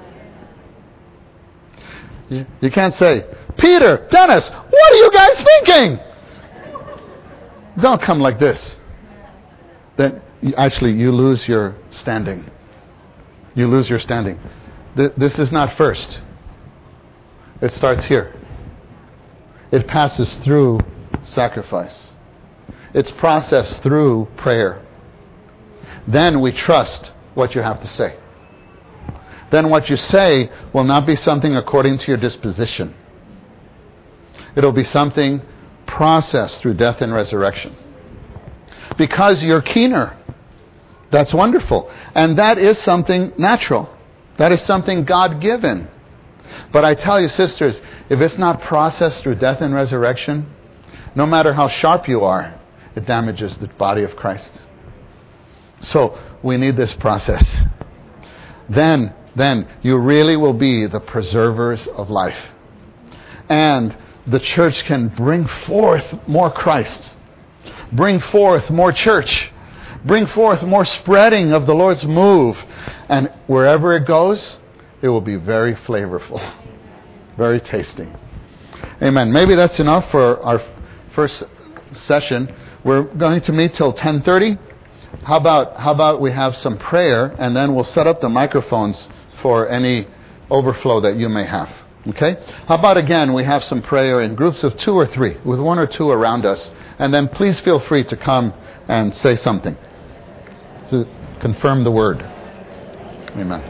S1: You, you can't say, Peter, Dennis, what are you guys thinking? Don't come like this. Then you, actually you lose your standing. You lose your standing. Th- this is not first. It starts here. It passes through sacrifice. It's processed through prayer. Then we trust what you have to say. Then what you say will not be something according to your disposition. It'll be something processed through death and resurrection. Because you're keener. That's wonderful. And that is something natural. That is something God-given. But I tell you, sisters, if it's not processed through death and resurrection, no matter how sharp you are, it damages the body of Christ. So we need this process. Then, then you really will be the preservers of life. And the church can bring forth more Christ. Bring forth more church. Bring forth more spreading of the Lord's move. And wherever it goes, it will be very flavorful. Very tasty. Amen. Maybe that's enough for our first session. We're going to meet till ten thirty. How about how about we have some prayer, and then we'll set up the microphones for any overflow that you may have. Okay? How about again we have some prayer in groups of two or three, with one or two around us, and then please feel free to come and say something to confirm the word. Amen.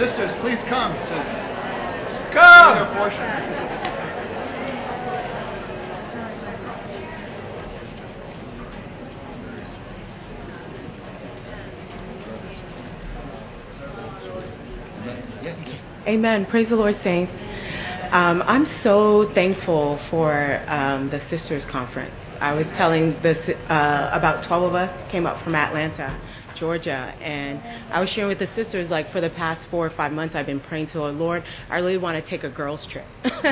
S1: Sisters, please come to
S2: Come.
S1: your portion.
S3: Amen. Praise the Lord, saints. Um, I'm so thankful for um, the Sisters Conference. I was telling this, uh, about twelve of us came up from Atlanta, Georgia, and I was sharing with the sisters, like, for the past four or five months I've been praying to the Lord, I really want to take a girls' trip.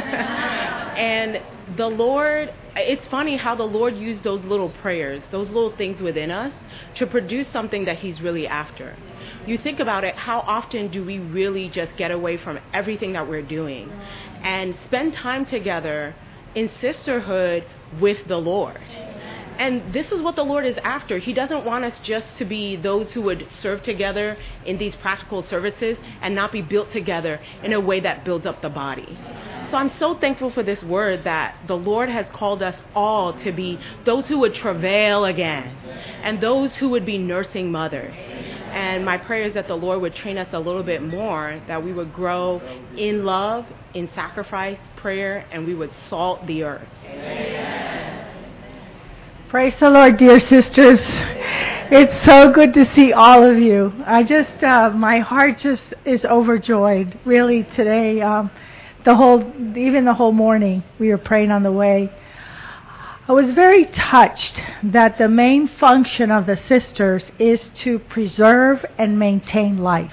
S3: And the Lord, it's funny how the Lord used those little prayers, those little things within us, to produce something that He's really after. You think about it, how often do we really just get away from everything that we're doing and spend time together in sisterhood with the Lord? And this is what the Lord is after. He doesn't want us just to be those who would serve together in these practical services and not be built together in a way that builds up the body. So I'm so thankful for this word that the Lord has called us all to be those who would travail again and those who would be nursing mothers. And my prayer is that the Lord would train us a little bit more, that we would grow in love, in sacrifice, prayer, and we would salt the earth. Amen.
S4: Praise the Lord, dear sisters. It's so good to see all of you. I just, uh, my heart just is overjoyed, really, today. Um, the whole, even the whole morning, we were praying on the way. I was very touched that the main function of the sisters is to preserve and maintain life.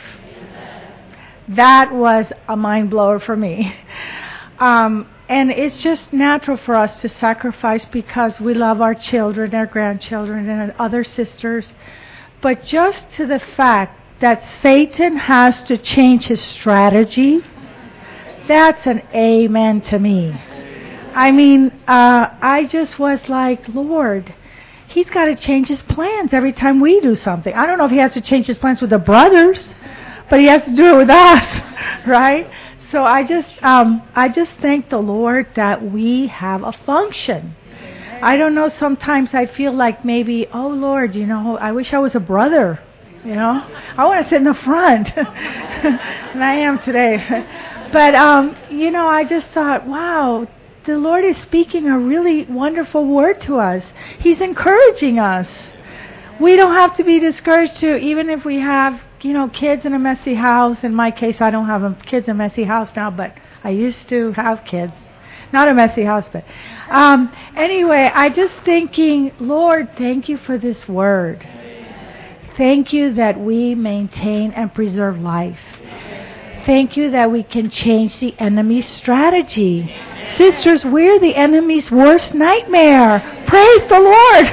S4: That was a mind blower for me. Um, and it's just natural for us to sacrifice because we love our children, our grandchildren, and other sisters. But just to the fact that Satan has to change his strategy, that's an amen to me. I mean, uh, I just was like, Lord, He's got to change His plans every time we do something. I don't know if He has to change His plans with the brothers, but He has to do it with us, right? So I just, um, I just thank the Lord that we have a function. I don't know, sometimes I feel like maybe, oh Lord, you know, I wish I was a brother, you know. I want to sit in the front, and I am today. But, um, you know, I just thought, wow, the Lord is speaking a really wonderful word to us. He's encouraging us. We don't have to be discouraged to, even if we have, you know, kids in a messy house. In my case, I don't have a, kids in a messy house now, but I used to have kids. Not a messy house, but um, anyway, I just thinking, Lord, thank you for this word. Thank you that we maintain and preserve life. Thank you that we can change the enemy's strategy. Sisters, we're the enemy's worst nightmare. Praise the Lord.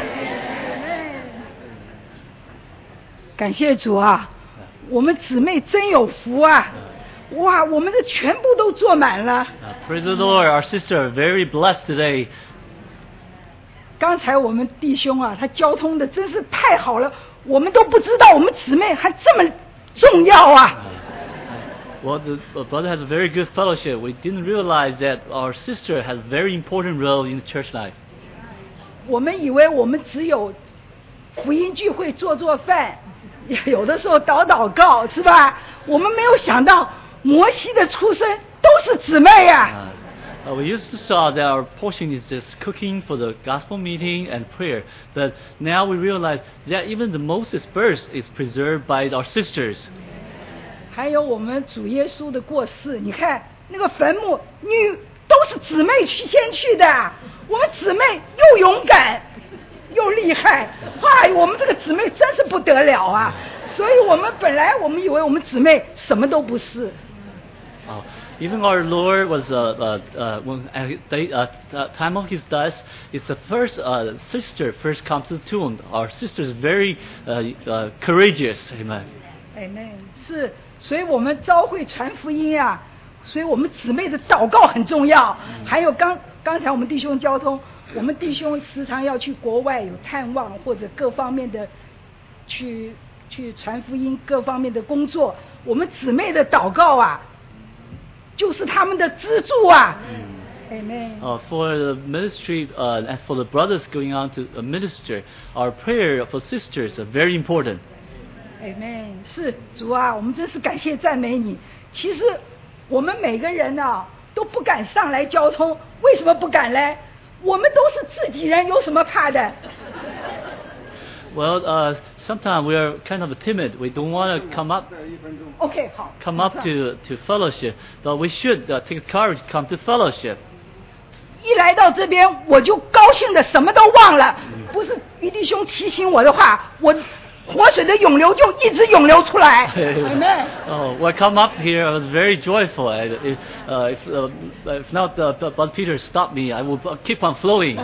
S2: 感谢主啊，我们姊妹真有福啊！哇，我们的全部都坐满了。
S5: Uh, praise the Lord, our sister are very blessed today.
S2: 刚才我们弟兄啊，他交通的真是太好了，我们都不知道我们姊妹还这么重要啊。
S5: Well, the, the brother has a very good fellowship. We didn't realize that our sister has a very important role in the church life.
S2: 我们以为我们只有福音聚会做做饭，有的时候祷祷告，是吧？我们没有想到摩西的出生都是姊妹呀。
S5: Uh, uh, we used to saw that our portion is just cooking for the gospel meeting and prayer, but now we realize that even the Moses birth is preserved by our sisters.
S2: 还有我们主耶稣的过世，你看那个坟墓，女都是姊妹去先去的，我们姊妹又勇敢又厉害，哇！我们这个姊妹真是不得了啊！所以我们本来我们以为我们姊妹什么都不是。
S5: Uh, even our Lord was uh, uh, uh, when at the uh, time of His death, it's the first uh, sister first comes to the tomb. Our sister is very uh, uh, courageous. Amen.
S2: Amen. 是，所以我们召会传福音啊，所以我们姊妹的祷告很重要。还有刚刚才我们弟兄交通，我们弟兄时常要去国外有探望或者各方面的去去传福音各方面的工作，我们姊妹的祷告啊，就是他们的支柱啊。Amen.
S5: Uh, for the ministry uh, and for the brothers going on to uh, minister, our prayer for sisters are very important.
S2: Amen。是主啊，我们真是感谢赞美你。其实我们每个人啊都不敢上来交通，为什么不敢呢？我们都是自己人，有什么怕的？
S5: Well, uh, sometimes we are kind of timid. We don't want to come up,
S2: OK， 好
S5: come up to, to fellowship, but we should uh, take courage to come to fellowship.
S2: 一来到这边，我就高兴的什么都忘了。不是于弟兄提醒我的话，我活水的涌流就一直涌流出来。Amen.
S5: Oh, when I come up here, I was very joyful. I, if, uh, if, uh, if not, uh, but Peter stopped me. I will keep on flowing.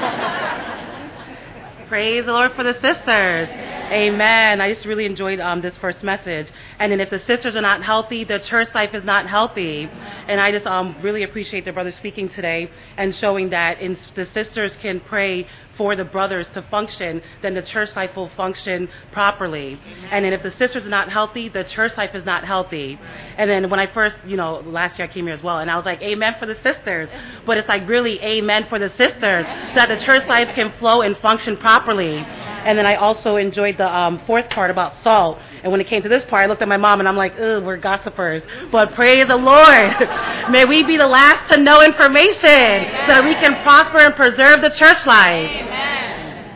S3: Praise the Lord for the sisters. Amen. I just really enjoyed um, this first message. And then if the sisters are not healthy, the church life is not healthy. And I just um, really appreciate the brothers speaking today and showing that in, the sisters can pray for the brothers to function, then the church life will function properly. And then if the sisters are not healthy, the church life is not healthy. And then when I first, you know, last year I came here as well, and I was like, amen for the sisters. But it's like really amen for the sisters, so that the church life can flow and function properly. And then I also enjoyed the um, fourth part about salt. And when it came to this part, I looked at my mom and I'm like, ugh, we're gossipers. But praise the Lord. May we be the last to know information, amen, so that we can prosper and preserve the church life.
S6: Amen.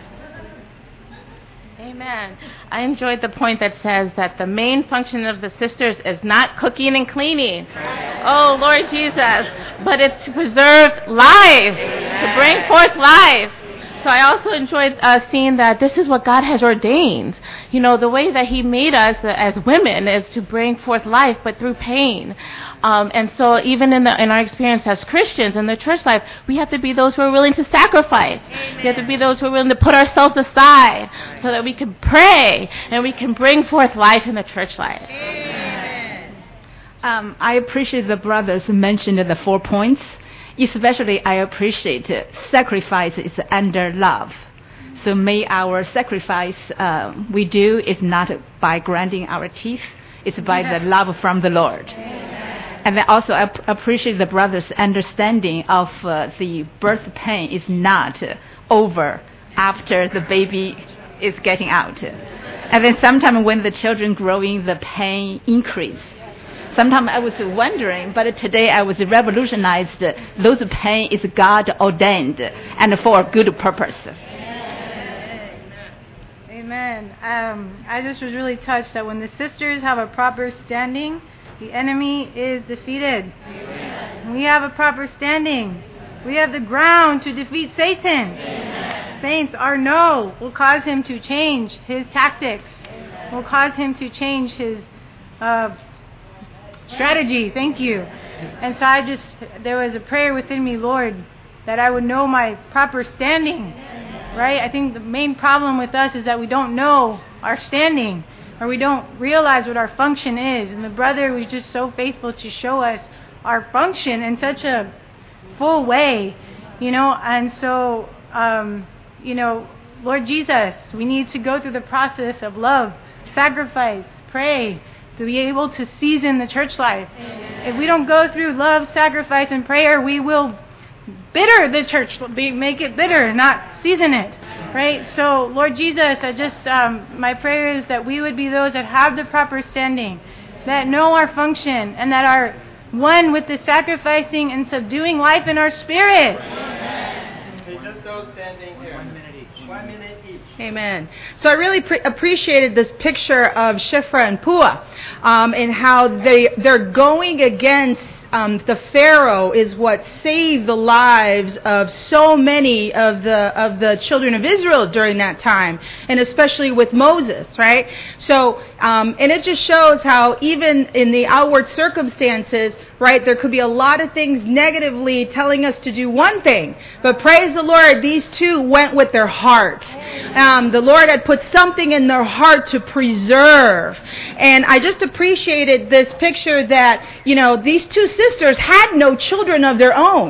S6: Amen. I enjoyed the point that says that the main function of the sisters is not cooking and cleaning. Oh, Lord Jesus. But it's to preserve life, amen, to bring forth life. So I also enjoyed uh, seeing that this is what God has ordained. You know, the way that He made us uh, as women is to bring forth life, but through pain. Um, and so even in, the, in our experience as Christians in the church life, we have to be those who are willing to sacrifice. Amen. We have to be those who are willing to put ourselves aside so that we can pray and we can bring forth life in the church life.
S2: Amen.
S7: Um, I appreciate the brothers mentioned the four points. Especially, I appreciate uh, sacrifice is under love. So may our sacrifice uh, we do is not by grinding our teeth, it's by the love from the Lord. Amen. And then also I p- appreciate the brothers' understanding of uh, the birth pain is not uh, over after the baby is getting out. And then sometimes when the children growing, the pain increase. Sometimes I was wondering, but today I was revolutionized. Those pain is God ordained and for a good purpose.
S4: Amen. Um, I just was really touched that when the sisters have a proper standing, the enemy is defeated. Amen. We have a proper standing. We have the ground to defeat Satan. Amen. Saints, our no will cause him to change his tactics. Amen. Will cause him to change his uh, strategy. Thank you. And so I just, there was a prayer within me, Lord, that I would know my proper standing. Right? I think the main problem with us is that we don't know our standing, or we don't realize what our function is. And the brother was just so faithful to show us our function in such a full way, you know. And so, um, you know, Lord Jesus, we need to go through the process of love, sacrifice, pray, to be able to season the church life. Amen. If we don't go through love, sacrifice, and prayer, we will bitter the church, make it bitter, not season it. Right? So, Lord Jesus, I just, um, my prayer is that we would be those that have the proper standing, that know our function, and that are one with the sacrificing and subduing life in our spirit.
S8: Amen. Just those standing here. One minute each. One minute each.
S9: Amen. So I really pre- appreciated this picture of Shiphrah and Puah, um, and how they they're going against um, the Pharaoh is what saved the lives of so many of the of the children of Israel during that time, and especially with Moses, right? So, um, and it just shows how even in the outward circumstances, right, there could be a lot of things negatively telling us to do one thing, but praise the Lord, these two went with their heart. Um, the Lord had put something in their heart to preserve, and I just appreciated this picture that, you know, these two sisters had no children of their own.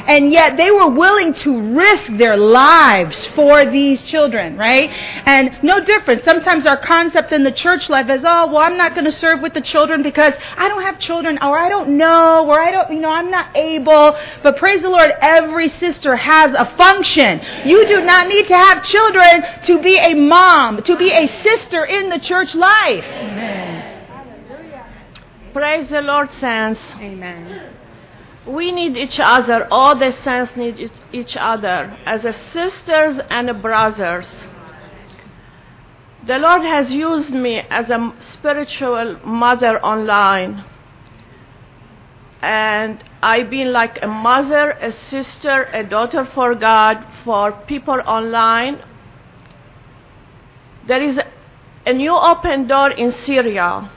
S9: and yet they were willing to risk their lives for these children, right? And no different. Sometimes our concept in the church life is, oh, well, I'm not going to serve with the children because I don't have children, or I don't know, or I don't, you know, I'm not able. But praise the Lord, every sister has a function. You do not need to have children to be a mom, to be a sister in the church life. Amen.
S10: Praise the Lord, saints.
S9: Amen.
S10: We need each other. All the saints need each other as a sisters and a brothers. The Lord has used me as a spiritual mother online. And I've been like a mother, a sister, a daughter for God, for people online. There is a new open door in Syria.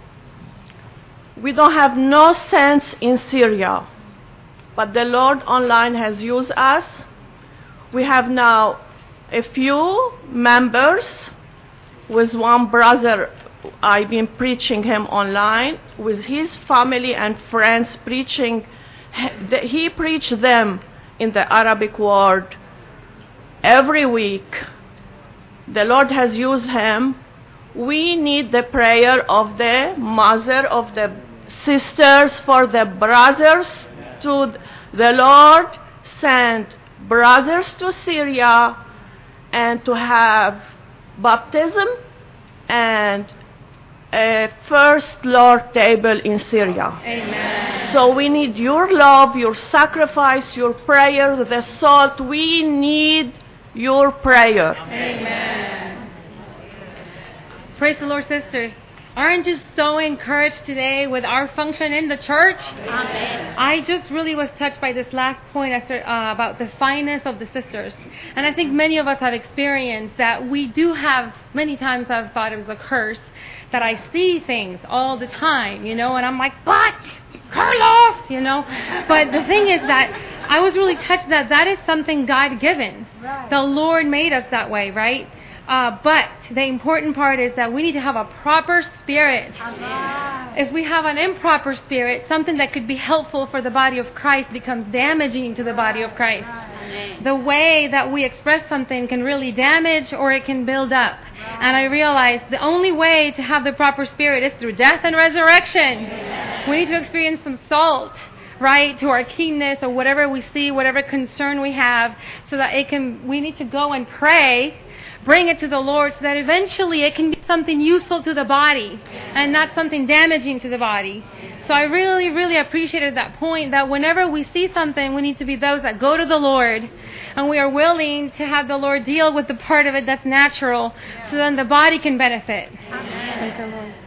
S10: We don't have no sense in Syria, but the Lord online has used us. We have now a few members. With one brother, I've been preaching him online, with his family and friends preaching. He preached them in the Arabic world every week. The Lord has used him. We need the prayer of the mother, of the sisters, for the brothers to the Lord send brothers to Syria and to have baptism and a first Lord table in Syria.
S9: Amen.
S10: So we need your love, your sacrifice, your prayer, the salt. We need your prayer.
S9: Amen. Praise the Lord, sisters. Aren't you so encouraged today with our function in the church?
S6: Amen.
S9: I just really was touched by this last point Esther, uh, about the fineness of the sisters. And I think many of us have experienced that we do have, many times I've thought it was a curse, that I see things all the time, you know, and I'm like, but, Carlos, you know. But the thing is that I was really touched that that is something God-given. Right. The Lord made us that way, right? Uh, but the important part is that we need to have a proper spirit. Amen. If we have an improper spirit, something that could be helpful for the body of Christ becomes damaging to the body of Christ. Amen. The way that we express something can really damage or it can build up. Amen. And I realized the only way to have the proper spirit is through death and resurrection. Amen. We need to experience some salt, right, to our keenness or whatever we see, whatever concern we have, so that it can. We need to go and pray, bring it to the Lord, so that eventually it can be something useful to the body and not something damaging to the body. So I really, really appreciated that point, that whenever we see something, we need to be those that go to the Lord, and we are willing to have the Lord deal with the part of it that's natural, so then the body can benefit. Amen. Praise the Lord.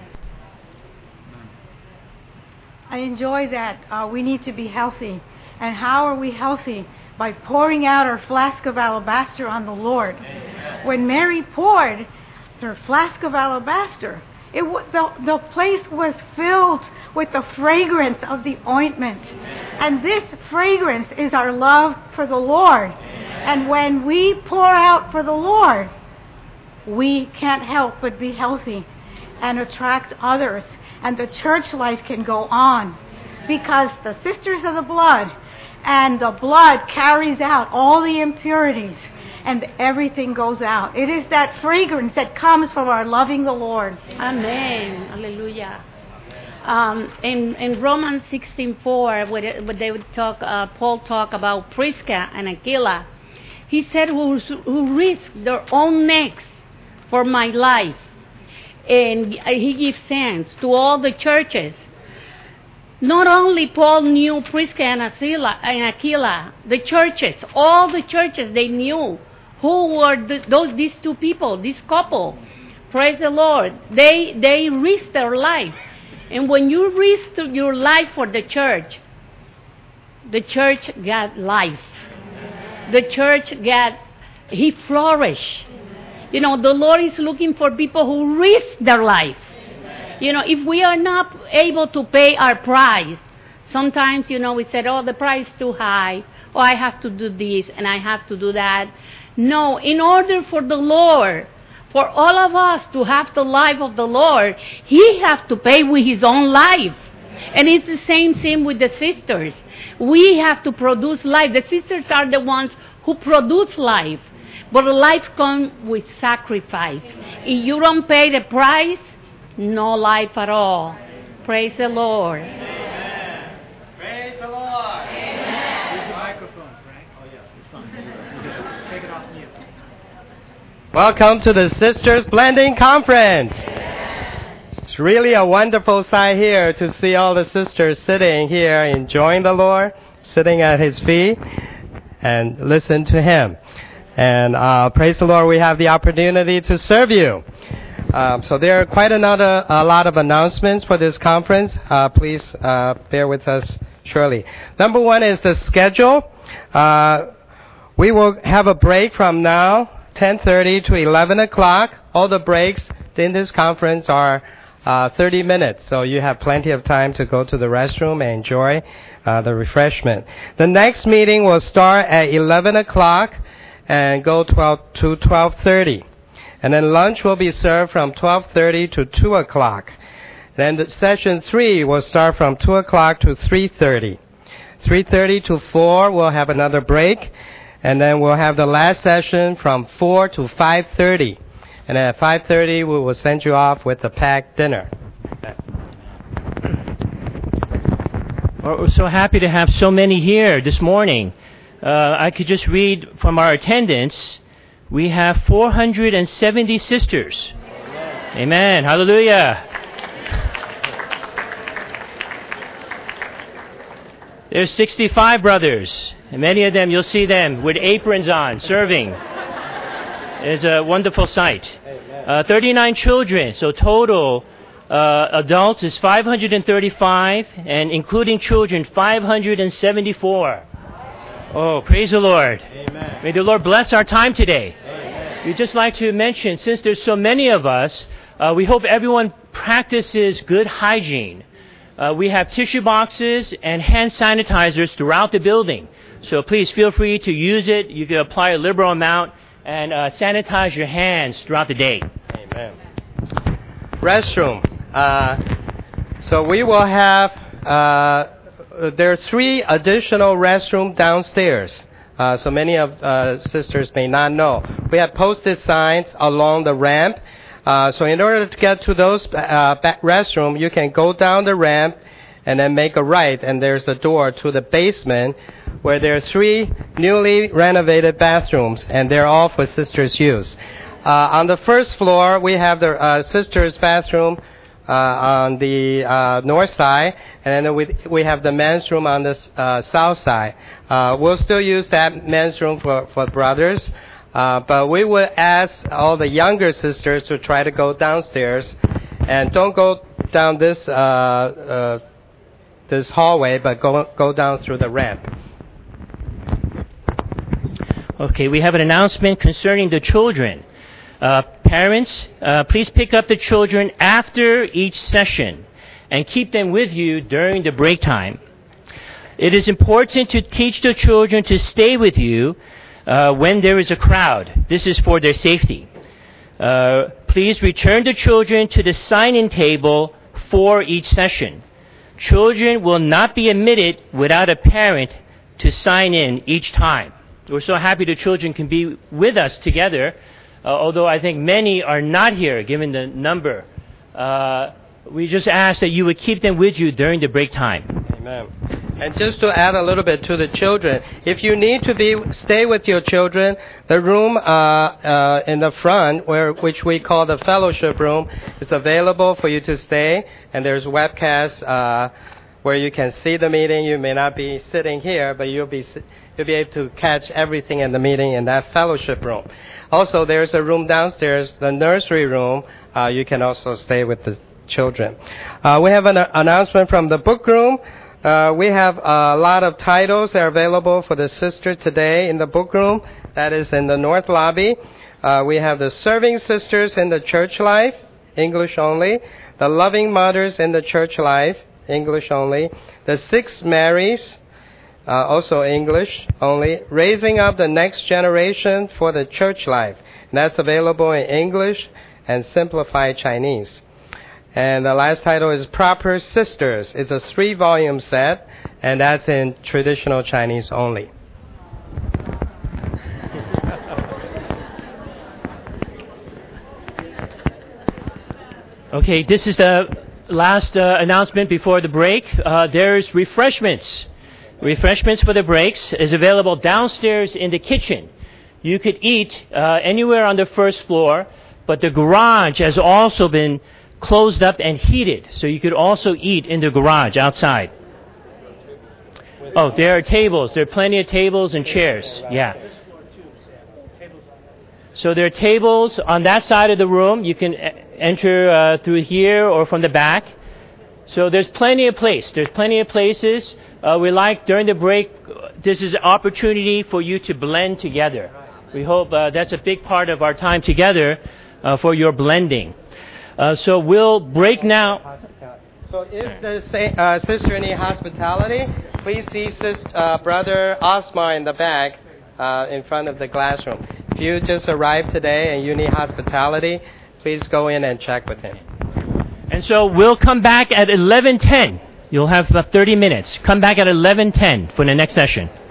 S4: I enjoy that uh, we need to be healthy. And how are we healthy? By pouring out our flask of alabaster on the Lord. Amen. When Mary poured her flask of alabaster, it w- the, the place was filled with the fragrance of the ointment. Amen. And this fragrance is our love for the Lord. Amen. And when we pour out for the Lord, we can't help but be healthy and attract others. And the church life can go on, because the sisters of the blood, and the blood carries out all the impurities, and everything goes out. It is that fragrance that comes from our loving the Lord.
S11: Amen. Hallelujah. Um, in, in Romans sixteen four, where, where they would talk, uh, Paul talk about Prisca and Aquila, he said, who, who risked their own necks for my life. And he gives thanks to all the churches. Not only Paul knew Prisca and Aquila, and Aquila, the churches, all the churches, they knew who were the, those these two people, this couple. Praise the Lord. They they risked their life. And when you risk your life for the church, the church got life. The church got, he flourished. You know, the Lord is looking for people who risk their life. Amen. You know, if we are not able to pay our price, sometimes, you know, we said, oh, the price is too high. Oh, I have to do this and I have to do that. No, in order for the Lord, for all of us to have the life of the Lord, He has to pay with His own life. And it's the same thing with the sisters. We have to produce life. The sisters are the ones who produce life. But life comes with sacrifice. If you don't pay the price, no life at all. Praise the Lord.
S8: Amen. Praise the Lord. Amen.
S12: Use the microphone, Frank. Oh, yeah, it's on. Take it off mute.
S8: Welcome to the Sisters Blending Conference. It's really a wonderful sight here to see all the sisters sitting here enjoying the Lord, sitting at His feet, and listen to Him. And uh, praise the Lord, we have the opportunity to serve you. Um, so there are quite another a lot of announcements for this conference. Uh, please uh, bear with us shortly. Number one is the schedule. Uh, we will have a break from now, ten thirty to eleven o'clock. All the breaks in this conference are uh, thirty minutes, so you have plenty of time to go to the restroom and enjoy uh, the refreshment. The next meeting will start at eleven o'clock and go twelve to twelve thirty. And then lunch will be served from twelve thirty to two o'clock. Then the session three will start from two o'clock to three thirty. three thirty to four, we'll have another break. And then we'll have the last session from four to five thirty. And then at five thirty, we will send you off with a packed dinner.
S13: We're so happy to have so many here this morning. Uh, I could just read from our attendance. We have four hundred seventy sisters. Amen. Amen. Hallelujah. There's sixty-five brothers, and many of them, you'll see them with aprons on, serving. It's a wonderful sight. Uh, thirty-nine children, so total uh, adults is five hundred thirty-five, and including children, five hundred seventy-four. Oh, praise the Lord. Amen. May the Lord bless our time today. Amen. We'd just like to mention, since there's so many of us, uh, we hope everyone practices good hygiene. Uh, we have tissue boxes and hand sanitizers throughout the building. So please feel free to use it. You can apply a liberal amount and uh, sanitize your hands throughout the day.
S8: Amen. Restroom. Uh, so we will have... Uh, There are three additional restrooms downstairs, uh, so many of uh, sisters may not know. We have posted signs along the ramp, uh, so in order to get to those uh, back restrooms, you can go down the ramp and then make a right, and there's a door to the basement where there are three newly renovated bathrooms, and they're all for sisters' use. Uh, on the first floor, we have the uh, sisters' bathroom Uh, on the uh, north side, and then we, we have the men's room on the uh, south side. Uh, we'll still use that men's room for, for brothers, uh, but we would ask all the younger sisters to try to go downstairs, and don't go down this uh, uh, this hallway, but go go down through the ramp.
S13: Okay, we have an announcement concerning the children. Uh, parents, uh, please pick up the children after each session and keep them with you during the break time. It is important to teach the children to stay with you uh, when there is a crowd. This is for their safety. Uh, please return the children to the sign-in table for each session. Children will not be admitted without a parent to sign in each time. We're so happy the children can be with us together. Uh, although I think many are not here, given the number. Uh, we just ask that you would keep them with you during the break time.
S8: Amen. And just to add a little bit to the children, if you need to be stay with your children, the room uh, uh, in the front, where which we call the fellowship room, is available for you to stay. And there's webcasts uh, where you can see the meeting. You may not be sitting here, but you'll be you'll be able to catch everything in the meeting in that fellowship room. Also, there's a room downstairs, the nursery room. Uh, you can also stay with the children. Uh, we have an uh, announcement from the book room. Uh, we have a lot of titles that are available for the sister today in the book room. That is in the north lobby. Uh, we have the Serving Sisters in the Church Life, English only. The Loving Mothers in the Church Life, English only. The Six Marys, Uh, also English only. Raising Up the Next Generation for the Church Life. And that's available in English and Simplified Chinese. And the last title is Proper Sisters. It's a three-volume set, and that's in traditional Chinese only.
S13: Okay, this is the last uh, announcement before the break. Uh, there's refreshments. Refreshments for the breaks is available downstairs in the kitchen. You could eat uh, anywhere on the first floor, but the garage has also been closed up and heated, so you could also eat in the garage outside. Oh, there are tables. There are plenty of tables and chairs. Yeah. So there are tables on that side of the room. You can enter uh, through here or from the back. So there's plenty of place. There's plenty of places. Uh, we like during the break, this is an opportunity for you to blend together. We hope uh, that's a big part of our time together uh, for your blending. Uh, so we'll break now.
S8: So if the uh, sister need hospitality, please see sister, uh, Brother Osmar in the back uh, in front of the glass room. If you just arrived today and you need hospitality, please go in and check with him.
S13: And so we'll come back at eleven ten. You'll have about thirty minutes. Come back at eleven ten for the next session.